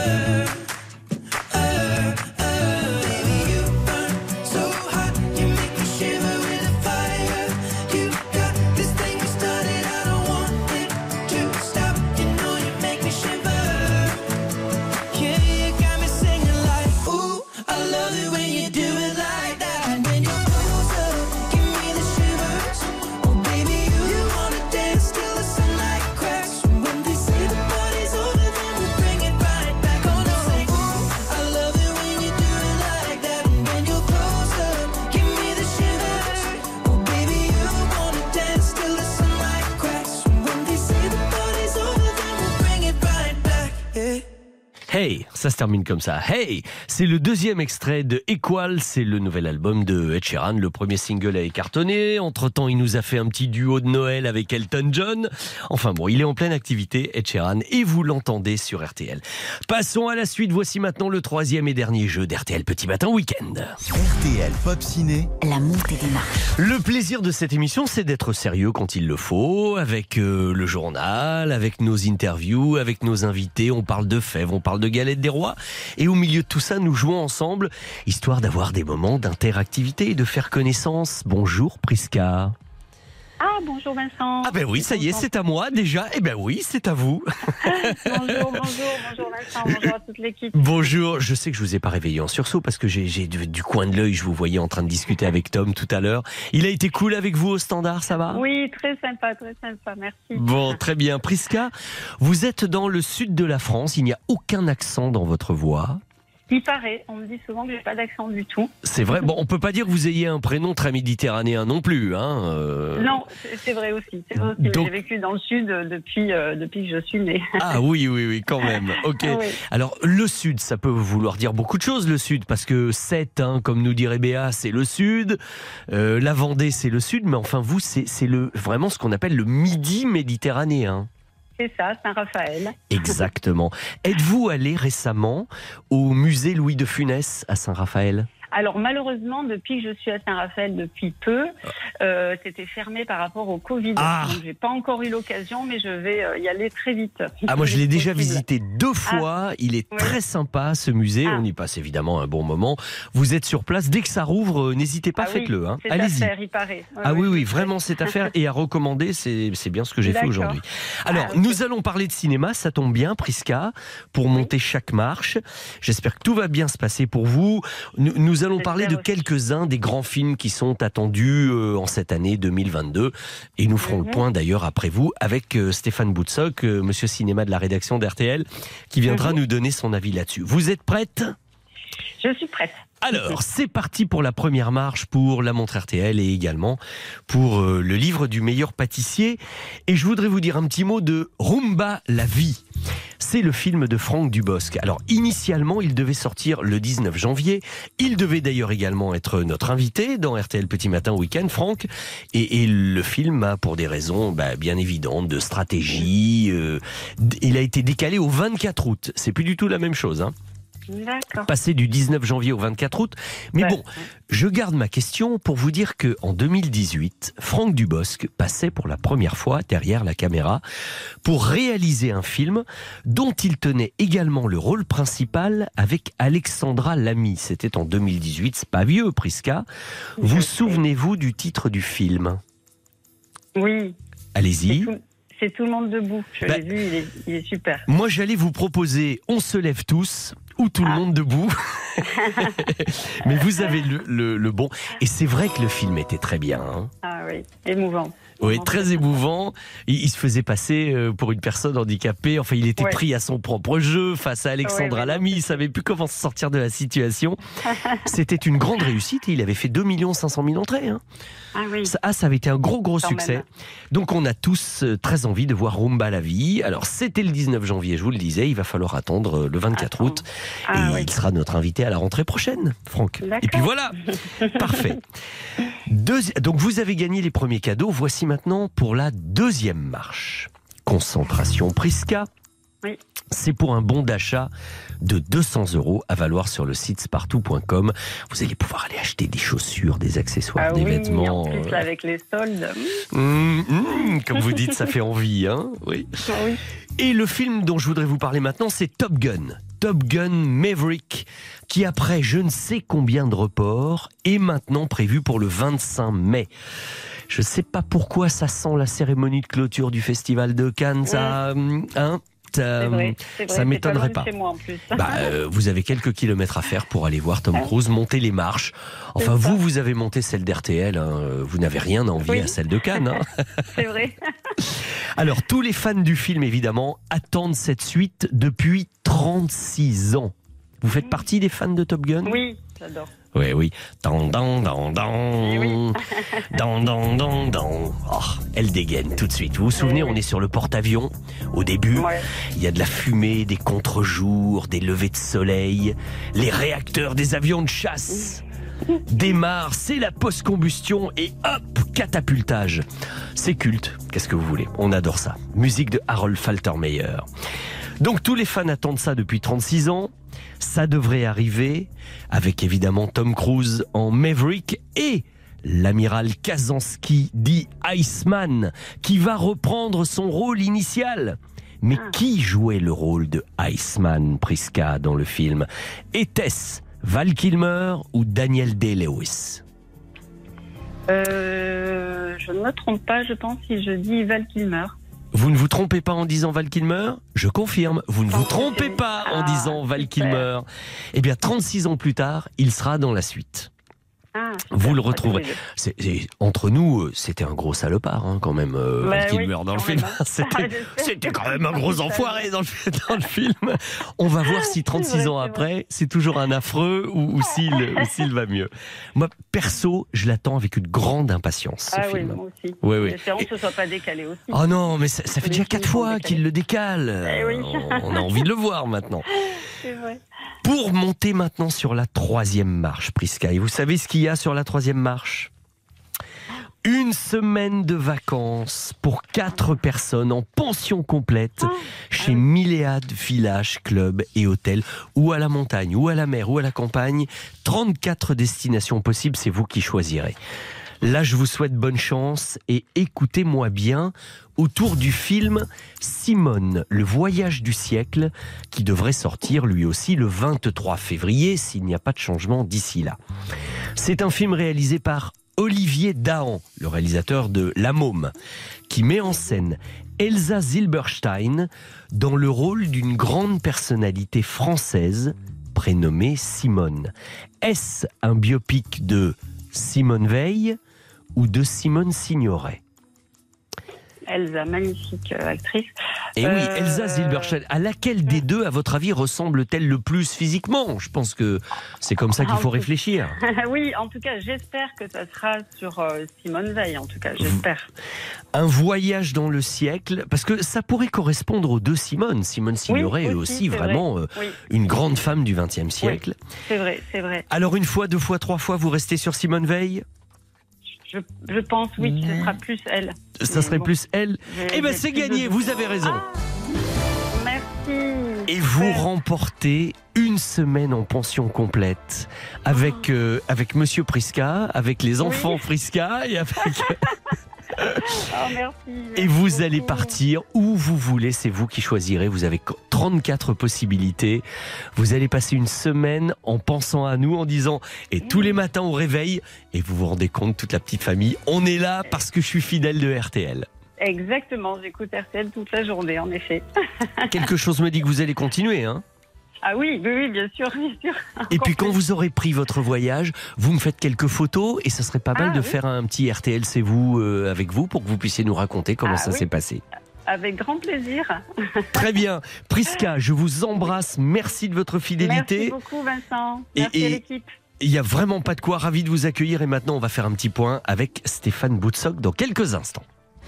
Uh, uh, baby, you burn so hot, you make me shiver with the fire. You got this thing you started, I don't want it to stop. You know you make me shiver. Yeah, you got me singing like, ooh, I love it when you do it like that. And when you're close up, give me the shivers. Oh baby, you wanna dance till the sunlight cracks. And when they say the party's over, then we'll bring it right back. Oh no, say, ooh, I love it when you do it like that. And when you're close up, give me the shivers. Oh baby, you wanna dance till the sunlight cracks. And when they say the party's over, then we'll bring it right back. Yeah. Hey, ça se termine comme ça. Hey, c'est le deuxième extrait de Equal, c'est le nouvel album de Ed Sheeran. Le premier single a cartonné. Entre-temps, il nous a fait un petit duo de Noël avec Elton John. Enfin bon, il est en pleine activité, Ed Sheeran, et vous l'entendez sur R T L. Passons à la suite. Voici maintenant le troisième et dernier jeu d'R T L Petit Matin Week-end. R T L Pop Ciné. La montée des marches. Le plaisir de cette émission, c'est d'être sérieux quand il le faut, avec euh, le journal, avec nos interviews, avec nos invités. On parle de fèves, on parle de galettes des rois. Et au milieu de tout ça, nous jouons ensemble, histoire d'avoir des moments d'interactivité et de faire connaissance. Bonjour Prisca. Ah, bonjour Vincent. Ah ben oui, ça y est, c'est à moi déjà. Eh ben oui, c'est à vous. Bonjour, bonjour, bonjour Vincent, bonjour à toute l'équipe. Bonjour, je sais que je vous ai pas réveillé en sursaut parce que j'ai, j'ai du, du coin de l'œil, je vous voyais en train de discuter avec Tom tout à l'heure. Il a été cool avec vous au standard, ça va ? Oui, très sympa, très sympa, merci. Bon, très bien. Prisca, vous êtes dans le sud de la France, il n'y a aucun accent dans votre voix. Il paraît, on me dit souvent que j'ai pas d'accent du tout. C'est vrai. Bon, on peut pas dire que vous ayez un prénom très méditerranéen non plus, hein. Euh... Non, c'est, c'est vrai aussi. C'est vrai aussi. Donc... J'ai vécu dans le sud depuis euh, depuis que je suis née. Ah oui, oui, oui, quand même. Ok. Ah, oui. Alors le sud, ça peut vouloir dire beaucoup de choses, le sud, parce que Sète, hein, comme nous dirait Béa, c'est le sud. Euh, la Vendée, c'est le sud, mais enfin vous, c'est, c'est le vraiment ce qu'on appelle le midi méditerranéen. C'est ça, Saint-Raphaël. Exactement. Êtes-vous allé récemment au musée Louis de Funès à Saint-Raphaël ? Alors malheureusement, depuis que je suis à Saint-Raphaël depuis peu, euh, c'était fermé par rapport au Covid. Ah. Donc j'ai pas encore eu l'occasion, mais je vais euh, y aller très vite. Ah, moi je l'ai déjà possible. visité deux fois. Ah. Il est ouais. très sympa ce musée. Ah. On y passe évidemment un bon moment. Vous êtes sur place. Dès que ça rouvre, n'hésitez pas, ah, faites-le. Hein. C'est Allez-y. à faire, il paraît. Ouais, ah oui, oui, oui, oui, vraiment c'est à faire et à recommander. C'est, c'est bien ce que j'ai D'accord. fait aujourd'hui. Alors, ah, okay. nous allons parler de cinéma. Ça tombe bien, Prisca, pour oui. monter chaque marche. J'espère que tout va bien se passer pour vous. Nous, nous allons parler de quel quelques-uns des grands films qui sont attendus euh, en cette année deux mille vingt-deux. Et nous ferons mm-hmm. le point d'ailleurs après vous avec euh, Stéphane Boutsock, euh, monsieur cinéma de la rédaction d'R T L, qui viendra mm-hmm. nous donner son avis là-dessus. Vous êtes prête ? Je suis prête. Alors, c'est parti pour la première marche pour la montre R T L et également pour euh, le livre du meilleur pâtissier. Et je voudrais vous dire un petit mot de Rumba la vie. C'est le film de Franck Dubosc. Alors, initialement, il devait sortir le dix-neuf janvier. Il devait d'ailleurs également être notre invité dans R T L Petit Matin Week-end, Franck. Et, et le film a, pour des raisons bah, bien évidentes de stratégie, euh, il a été décalé au vingt-quatre août. C'est plus du tout la même chose, hein. D'accord. Passé du dix-neuf janvier au vingt-quatre août. Mais ouais. bon, je garde ma question pour vous dire que en deux mille dix-huit, Franck Dubosc passait pour la première fois derrière la caméra pour réaliser un film dont il tenait également le rôle principal avec Alexandra Lamy. C'était en deux mille dix-huit, c'est pas vieux, Prisca. Vous souvenez-vous du titre du film ? Oui. Allez-y. C'est tout, c'est tout le monde debout. Je bah, l'ai vu, il est, il est super. Moi, j'allais vous proposer On se lève tous ou Tout le ah. monde debout. Mais vous avez le, le, le bon. Et c'est vrai que le film était très bien. Hein. Ah oui, émouvant. Oui, très émouvant. Il, il se faisait passer pour une personne handicapée. Enfin, il était ouais. pris à son propre jeu face à Alexandra ouais, Lamy. Il ne savait plus comment se sortir de la situation. C'était une grande réussite. Et il avait fait deux millions cinq cent mille entrées. Hein. Ah oui. Ça, ah, ça avait été un gros, gros Quand succès. Même. Donc, on a tous très envie de voir Rumba la vie. Alors, c'était le dix-neuf janvier, je vous le disais. Il va falloir attendre le vingt-quatre Attends. août. Ah, et oui. il sera notre invité à la rentrée prochaine, Franck. D'accord. Et puis voilà. Parfait. Deuxi- Donc, vous avez gagné les premiers cadeaux. Voici maintenant pour la deuxième marche. Concentration Prisca. Oui. C'est pour un bon d'achat de deux cents euros à valoir sur le site spartou point com. Vous allez pouvoir aller acheter des chaussures, des accessoires, ah des oui, vêtements. En plus, là, avec les soldes. Mmh, mmh, comme vous dites, ça fait envie, hein, oui. Ah oui. Et le film dont je voudrais vous parler maintenant, c'est Top Gun. Top Gun Maverick, qui après je ne sais combien de reports, est maintenant prévu pour le vingt-cinq mai. Je ne sais pas pourquoi ça sent la cérémonie de clôture du Festival de Cannes, ça, hein, C'est vrai, c'est vrai, ça m'étonnerait pas. Chez moi en plus. Bah, euh, vous avez quelques kilomètres à faire pour aller voir Tom Cruise monter les marches. Enfin, vous, vous avez monté celle d'R T L. Hein. Vous n'avez rien à envier oui. à celle de Cannes. Hein. C'est vrai. Alors, tous les fans du film, évidemment, attendent cette suite depuis trente-six ans. Vous faites partie des fans de Top Gun ? Oui, j'adore. Oui, oui. Dan, dan, dan, dan. Oui. Dan, dan, dan, dan. Oh, elle dégaine tout de suite. Vous vous souvenez, oui, oui. on est sur le porte-avions. Au début, ouais. il y a de la fumée, des contre-jours, des levées de soleil. Les réacteurs des avions de chasse démarrent. C'est la post-combustion et hop, catapultage. C'est culte. Qu'est-ce que vous voulez ? On adore ça. Musique de Harold Faltermeyer. Donc tous les fans attendent ça depuis trente-six ans. Ça devrait arriver avec évidemment Tom Cruise en Maverick et l'amiral Kazansky dit Iceman qui va reprendre son rôle initial. Mais ah. qui jouait le rôle de Iceman, Prisca, dans le film ? Était-ce Val Kilmer ou Daniel Day-Lewis ? euh, Je ne me trompe pas, je pense, si je dis Val Kilmer. Vous ne vous trompez pas en disant Val Kilmer ? Je confirme, vous ne vous trompez pas en disant Val Kilmer. Eh bien, trente-six ans plus tard, il sera dans la suite. Ah, vous le retrouverez. C'est, c'est, entre nous, c'était un gros salopard hein, quand même, euh, Bah Val Kilmer oui, dans le quand film. même. C'était, c'était quand même un gros enfoiré dans le, dans le film. On va voir si trente-six ans après, c'est toujours un affreux ou, ou, s'il, ou s'il va mieux. Moi, perso, je l'attends avec une grande impatience, ce Ah film. oui, moi aussi. Oui, oui. Espérons que ce ne soit pas décalé aussi. Oh non, mais ça, ça fait déjà quatre fois qu'il le décale. Eh oui. On a envie de le voir maintenant. C'est vrai. Pour monter maintenant sur la troisième marche, Prisca, et vous savez ce qu'il y a sur la troisième marche ? Une semaine de vacances pour quatre personnes en pension complète chez Milléade Village Club et Hôtel, ou à la montagne, ou à la mer, ou à la campagne. trente-quatre destinations possibles, c'est vous qui choisirez. Là, je vous souhaite bonne chance et écoutez-moi bien autour du film Simone, le voyage du siècle, qui devrait sortir lui aussi le vingt-trois février s'il n'y a pas de changement d'ici là. C'est un film réalisé par Olivier Dahan, le réalisateur de La Môme, qui met en scène Elsa Zilberstein dans le rôle d'une grande personnalité française prénommée Simone. Est-ce un biopic de Simone Veil ou de Simone Signoret? Elsa, magnifique euh, actrice. Et oui, Euh, Elsa Zilberstein. À laquelle des deux, à votre avis, ressemble-t-elle le plus physiquement? Je pense que c'est comme ça qu'il faut réfléchir. Oui, en tout cas, j'espère que ça sera sur euh, Simone Veil, en tout cas, j'espère. Un voyage dans le siècle, parce que ça pourrait correspondre aux deux Simone. Simone Signoret est Oui, aussi, c'est vraiment vrai. euh, Oui. une grande femme du vingtième siècle. C'est vrai, c'est vrai. Alors une fois, deux fois, trois fois, vous restez sur Simone Veil? Je, je pense, oui, que ce sera plus elle. Ça Mais serait bon, plus elle. j'ai- Eh ben j'ai c'est plus de gagné, doute. vous avez raison. Merci. Et vous remportez une semaine en pension complète avec, euh, avec Monsieur Prisca, avec les enfants Prisca et avec... Oh, merci. Et vous allez partir où vous voulez, c'est vous qui choisirez. Vous avez trente-quatre possibilités. Vous allez passer une semaine en pensant à nous, en disant, et tous les matins au réveil, et vous vous rendez compte, toute la petite famille, on est là parce que je suis fidèle de R T L. Exactement, j'écoute R T L toute la journée, en effet. Quelque chose me dit que vous allez continuer, hein? Ah oui, oui, oui, bien sûr, bien sûr. Et puis quand vous aurez pris votre voyage, vous me faites quelques photos et ça serait pas mal Ah, de oui. faire un petit R T L C'est vous euh, avec vous pour que vous puissiez nous raconter comment Ah, ça oui. s'est passé. Avec grand plaisir. Très bien. Prisca, je vous embrasse. Merci de votre fidélité. Merci beaucoup, Vincent. Et- Merci et- à l'équipe. Il n'y a vraiment pas de quoi. Ravi de vous accueillir. Et maintenant, on va faire un petit point avec Stéphane Boutsock dans quelques instants.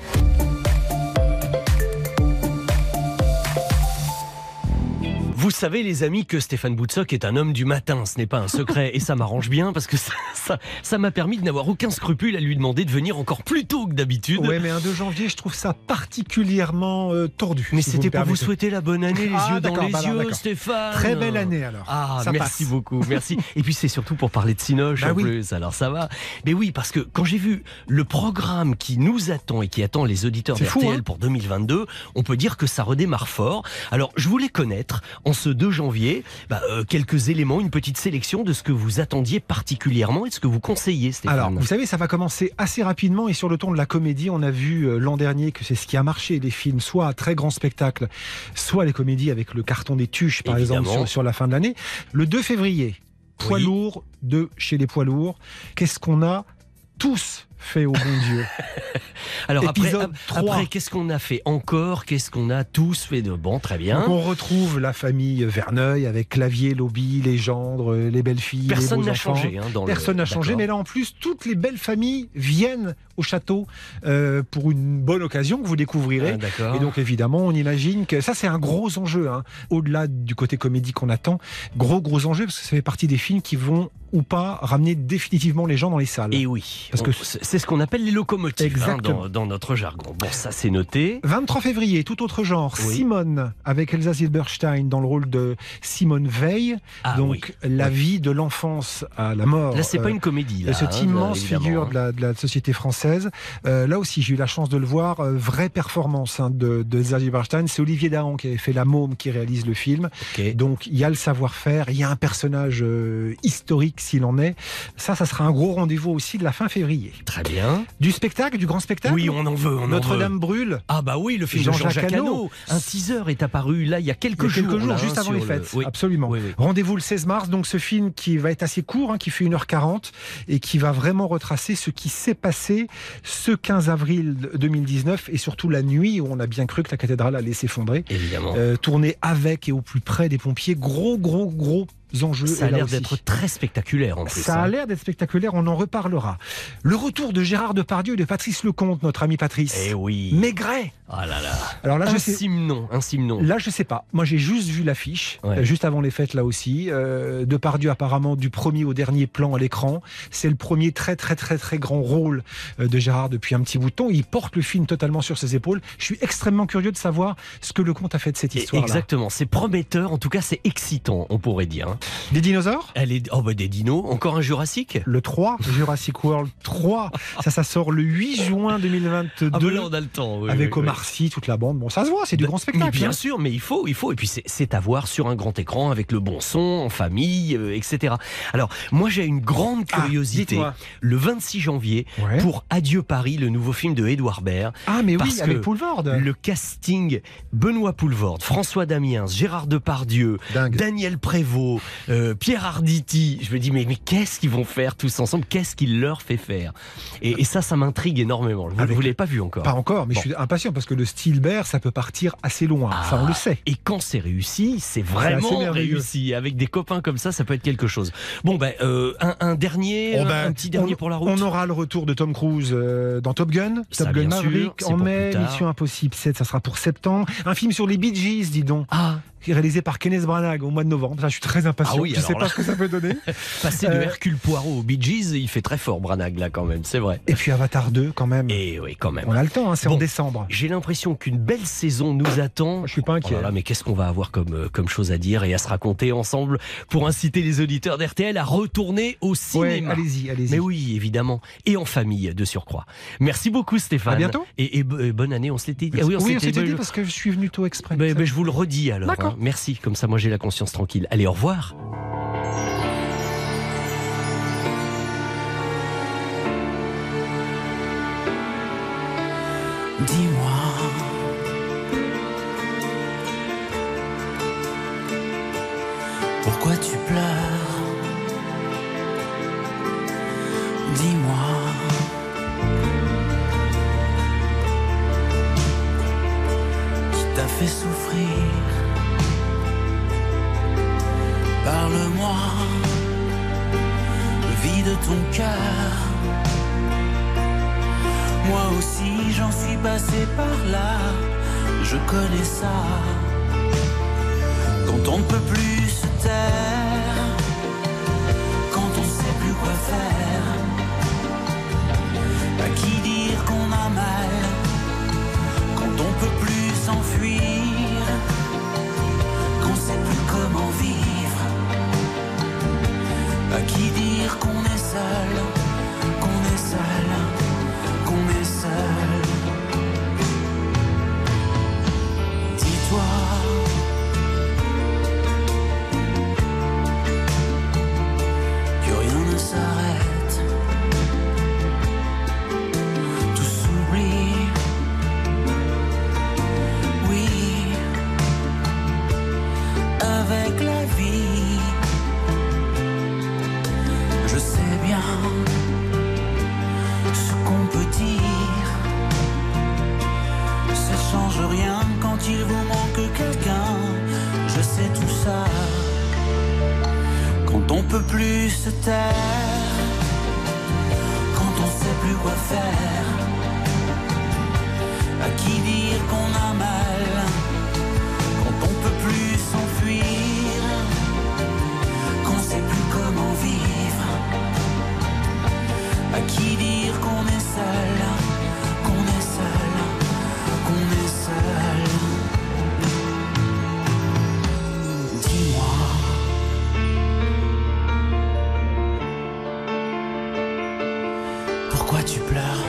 Vous savez, les amis, que Stéphane Boutsock est un homme du matin. Ce n'est pas un secret. Et ça m'arrange bien parce que ça, ça, ça m'a permis de n'avoir aucun scrupule à lui demander de venir encore plus tôt que d'habitude. Ouais, mais un deux janvier, je trouve ça particulièrement euh, tordu. Mais si c'était me pour vous permettez. souhaiter la bonne année, les Ah, yeux dans d'accord, les bah alors, yeux, d'accord. Stéphane. Très belle année alors. Ah, Ça merci passe. beaucoup, merci. Et puis c'est surtout pour parler de Cinoche Bah en oui. plus, alors ça va. Mais oui, parce que quand j'ai vu le programme qui nous attend et qui attend les auditeurs C'est d'R fou, T L hein. pour deux mille vingt-deux, on peut dire que ça redémarre fort. Alors je voulais connaître, en ce deux janvier, bah, euh, quelques éléments, une petite sélection de ce que vous attendiez particulièrement et de ce que vous conseillez, Stéphane. Alors, vous savez, ça va commencer assez rapidement et sur le ton de la comédie, on a vu euh, l'an dernier que c'est ce qui a marché, les films, soit à très grand spectacle, soit les comédies avec le carton des Tuches, par Évidemment. exemple, sur, sur la fin de l'année. Le deux février, poids Oui. lourd de chez les poids lourds. Qu'est-ce qu'on a tous fait au bon Dieu? Alors après, Épisode ap- trois. après qu'est-ce qu'on a fait encore? Qu'est-ce qu'on a tous fait de bon? Très bien. Donc on retrouve la famille Verneuil avec Clavier, Lobby, les gendres, les belles filles, Personne les beaux n'a enfants. changé, hein, dans le- Personne n'a changé, d'accord. mais là en plus, toutes les belles familles viennent au château euh, pour une bonne occasion que vous découvrirez. Ah, d'accord. Et donc évidemment, on imagine que ça c'est un gros enjeu, hein. Au-delà du côté comédie qu'on attend, gros gros enjeu parce que ça fait partie des films qui vont ou pas ramener définitivement les gens dans les salles. Et oui, Parce on- que c'est c'est ce qu'on appelle les locomotives, hein, Exactement. dans, dans notre jargon. Bon, ça c'est noté. vingt-trois février, tout autre genre, Oui. Simone, avec Elsa Zilberstein dans le rôle de Simone Veil. Ah, donc oui. la Oui. vie de l'enfance à la mort. Là, c'est pas euh, une comédie. de Là, cette hein, immense évidemment, figure hein. de la, de la société française. Euh, là aussi, j'ai eu la chance de le voir. euh, vraie performance hein, de, de Elsa Zilberstein. C'est Olivier Dahan qui avait fait La Môme qui réalise le film. Ok. Donc il y a le savoir-faire, il y a un personnage euh, historique s'il en est. Ça, ça sera un gros rendez-vous aussi de la fin février. Très Très bien. Du spectacle, du grand spectacle. Oui, on en veut. On Notre-Dame brûle. Ah bah oui, le film Jean-Jacques de Jean-Jacques Hano. Hano. Un teaser est apparu là il y a quelques Il y a quelques jours. jours, là, juste hein, avant les sur fêtes. le- oui. Absolument. Oui, oui. Rendez-vous le seize mars, donc ce film qui va être assez court, hein, qui fait une heure quarante et qui va vraiment retracer ce qui s'est passé ce quinze avril deux mille dix-neuf et surtout la nuit où on a bien cru que la cathédrale allait s'effondrer. Évidemment. Euh, tourné avec et au plus près des pompiers. Gros, gros, gros enjeux. Ça a et là l'air aussi. d'être très spectaculaire en plus. Ça hein. a l'air d'être spectaculaire, on en reparlera. Le retour de Gérard Depardieu et de Patrice Lecomte, notre ami Patrice. Eh oui. Maigret. Ah là là. Alors là, un je sais. Simon, un Simon. Là, je sais pas. Moi, j'ai juste vu l'affiche, Ouais. euh, juste avant les fêtes, là aussi. Euh, Depardieu, apparemment, du premier au dernier plan à l'écran. C'est le premier très, très, très, très grand rôle euh, de Gérard depuis un petit bout de temps. Il porte le film totalement sur ses épaules. Je suis extrêmement curieux de savoir ce que Lecomte a fait de cette histoire. Exactement. C'est prometteur. En tout cas, c'est excitant, on pourrait dire. hein. Des dinosaures. Elle est. Oh bah des dinos. Encore un Jurassic. Le trois, Jurassic World trois. Ça, ça sort le huit juin deux mille vingt-deux. Ah bah là, on a le temps. oui, avec oui, oui. Omar Sy, toute la bande. Bon, ça se voit, c'est du grand spectacle. Mais bien hein. sûr, mais il faut, il faut. Et puis c'est- c'est à voir sur un grand écran avec le bon son, en famille, euh, et cetera. Alors moi j'ai une grande Ah, curiosité. dites-moi. Le vingt-six janvier Ouais. pour Adieu Paris, le nouveau film de Édouard Baird. Ah, mais oui, Parce avec que Poulvord. Le casting Benoît Poulvord, François Damiens, Gérard Depardieu, Dingue. Daniel Prévost, euh, Pierre Arditi. Je me dis mais, mais qu'est-ce qu'ils vont faire tous ensemble? Qu'est-ce qu'il leur fait faire? et, et ça, ça m'intrigue énormément. Vous ne Avec- l'avez pas vu encore? Pas encore, mais Bon. je suis impatient parce que le style Baird, ça peut partir assez loin. Ça, on le sait. Et quand c'est réussi, c'est assez vraiment merveilleux. réussi. Avec des copains comme ça, ça peut être quelque chose. Bon, ben, euh, un, un dernier, Oh un- ben, un petit dernier on, pour la route. On aura le retour de Tom Cruise euh, dans Top Gun, Ça, Top Gun bien sûr, Maverick c'est en pour mai, plus tard. Mission Impossible sept, ça sera pour septembre. Un film sur les Bee Gees, dis donc. Ah. Réalisé par Kenneth Branagh au mois de novembre. Ça, je suis très impatient. Ah oui, je ne sais alors pas là. ce que ça peut donner. Passer de Euh, Hercule Poirot aux Bee Gees, il fait très fort, Branagh, là, quand même, c'est vrai. Et puis Avatar deux, quand même. Et oui, quand même. On a le temps, hein, c'est Bon. en décembre. J'ai l'impression qu'une belle saison nous attend. Je suis pas inquiet. Oh là là, mais qu'est-ce qu'on va avoir comme, euh, comme chose à dire et à se raconter ensemble pour inciter les auditeurs d'R T L à retourner au Ouais, cinéma. allez-y, allez-y. Mais oui, évidemment. Et en famille, de surcroît. Merci beaucoup, Stéphane. À bientôt. Et, et bo- et bonne année, on s'était dit. Ah oui, on s'était- s'était dit bah, parce que je suis venu tôt exprès. bah, bah, je vous le redis alors. D'accord. hein. Merci, comme ça moi j'ai la conscience tranquille. Allez, au revoir. Dis-moi, pourquoi tu pleures? Dis-moi, qui t'a fait souffrir? Parle-moi, vide ton cœur. Moi aussi j'en suis passé par là, je connais ça. Quand on ne peut plus se taire, quand on sait plus quoi faire, à qui dire qu'on a mal, quand on peut plus s'enfuir, qu'on sait plus comment vivre, à qui dire qu'on est seul, qu'on est seul, qu'on est seul. Dis-toi, que rien ne s'arrête, tout s'oublie. Oui, avec la vie, je sais bien ce qu'on peut dire. Ça change rien quand il vous manque quelqu'un. Je sais tout ça. Quand on peut plus se taire, quand on sait plus quoi faire, à qui dire qu'on a mal, quand on peut plus s'enfuir, qu'on sait plus comment vivre, à qui dire qu'on est seul, qu'on est seul, qu'on est seul. Dis-moi, pourquoi tu pleures?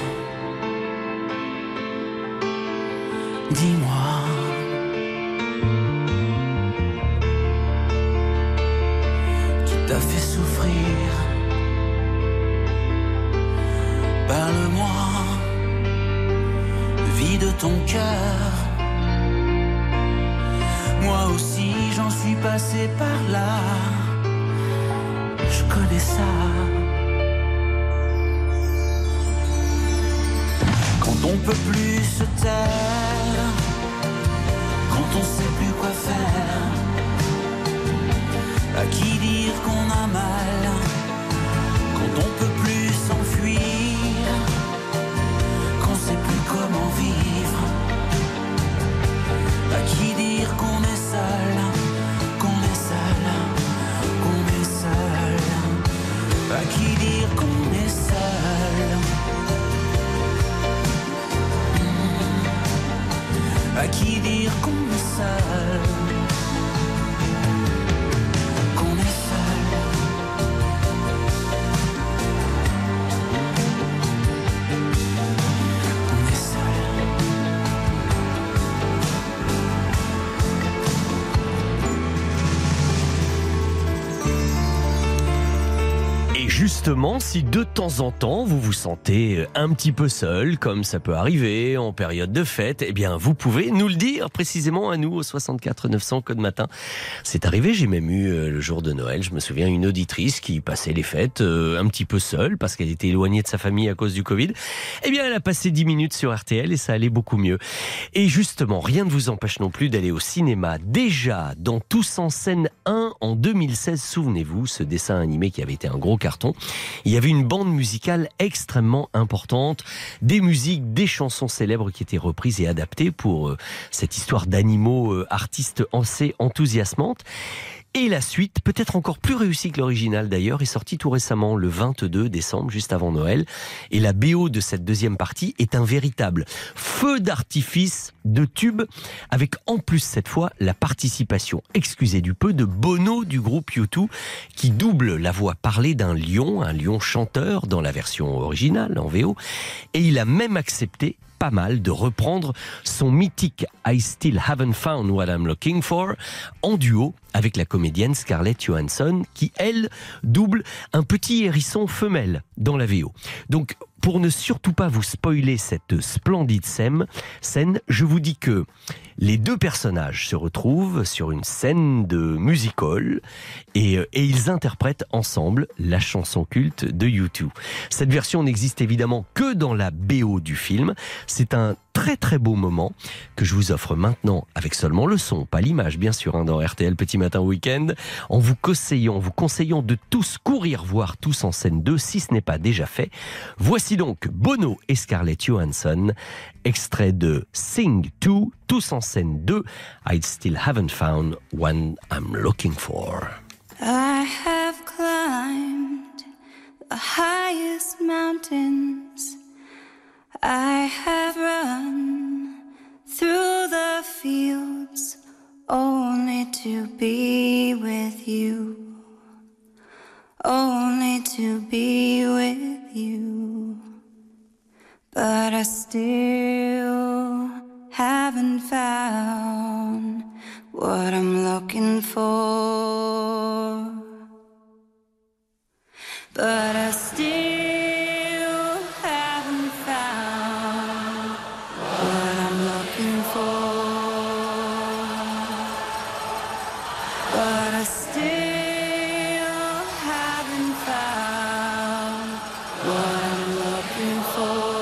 Dis-moi, qui t'a fait souffrir? Parle-moi. ton cœur. Moi aussi j'en suis passé par là, je connais ça. Quand on peut plus se taire, quand on sait plus quoi faire, à qui dire qu'on a mal, quand on peut plus s'enfuir, qu'on sait plus comment vivre, à qui dire qu'on est seul, qu'on est seul, qu'on est seul, à qui dire qu'on est seul, à qui dire qu'on est seul. Justement, si de temps en temps vous vous sentez un petit peu seul, comme ça peut arriver en période de fête, eh bien vous pouvez nous le dire précisément à nous au soixante-quatre neuf cents code matin. C'est arrivé, j'ai même eu le jour de Noël, je me souviens, une auditrice qui passait les fêtes un petit peu seule parce qu'elle était éloignée de sa famille à cause du Covid. Eh bien elle a passé dix minutes sur R T L et ça allait beaucoup mieux. Et justement, rien ne vous empêche non plus d'aller au cinéma. Déjà dans Tous en scène un en deux mille seize, souvenez-vous, ce dessin animé qui avait été un gros carton. Il y avait une bande musicale extrêmement importante, des musiques, des chansons célèbres qui étaient reprises et adaptées pour euh, cette histoire d'animaux euh, artistes assez enthousiasmantes. Et la suite, peut-être encore plus réussie que l'original d'ailleurs, est sortie tout récemment, le vingt-deux décembre, juste avant Noël. Et la B O de cette deuxième partie est un véritable feu d'artifice de tubes, avec en plus cette fois la participation, excusez du peu, de Bono du groupe U deux, qui double la voix parlée d'un lion, un lion chanteur dans la version originale, en V O. Et il a même accepté pas mal de reprendre son mythique I Still Haven't Found What I'm Looking For en duo avec la comédienne Scarlett Johansson qui, elle, double un petit hérisson femelle dans la V O. Donc, pour ne surtout pas vous spoiler cette splendide scène, scène, je vous dis que les deux personnages se retrouvent sur une scène de musical et, et ils interprètent ensemble la chanson culte de U deux. Cette version n'existe évidemment que dans la B O du film. C'est un très très beau moment que je vous offre maintenant avec seulement le son, pas l'image bien sûr, hein, dans R T L Petit Matin Week-end, en vous conseillant, vous conseillant de tous courir voir Tous en scène deux si ce n'est pas déjà fait. Voici donc Bono et Scarlett Johansson, extrait de Sing deux, Tous en scène deux, I Still Haven't Found What I'm Looking For. I have climbed the highest mountains, I have run through the fields only to be with you, only to be with you. But I still haven't found what I'm looking for. But I still haven't found what I'm looking for. But I still haven't found what I'm looking for.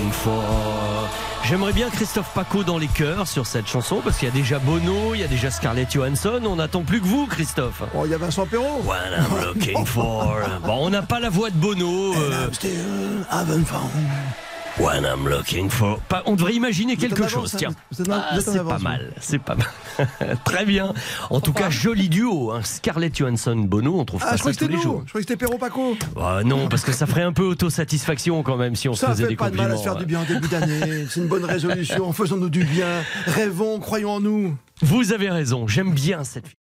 looking for. J'aimerais bien Christophe Paco dans les chœurs sur cette chanson parce qu'il y a déjà Bono, il y a déjà Scarlett Johansson. On n'attend plus que vous, Christophe. Oh, il y a Vincent Perrault. When I'm looking for. Bon, on n'a pas la voix de Bono. Euh... I'm still having fun. When I'm looking for. Pas, on devrait imaginer Vous quelque êtes en chose, avance, tiens. vous êtes en- Ah, vous êtes en c'est avance, pas vous. mal, c'est pas mal. Très bien. En tout cas, joli duo. Hein. Scarlett Johansson, Bono, on trouve Ah, pas je crois ça que tous c'était les nous. jours. Je crois que c'était Perrault Paco. Ah, non, parce que ça ferait un peu autosatisfaction quand même si on se Ça faisait fait des pas de compliments. mal à se faire du bien en début d'année. C'est une bonne résolution. Faisons-nous du bien. Rêvons, croyons en nous. Vous avez raison, j'aime bien cette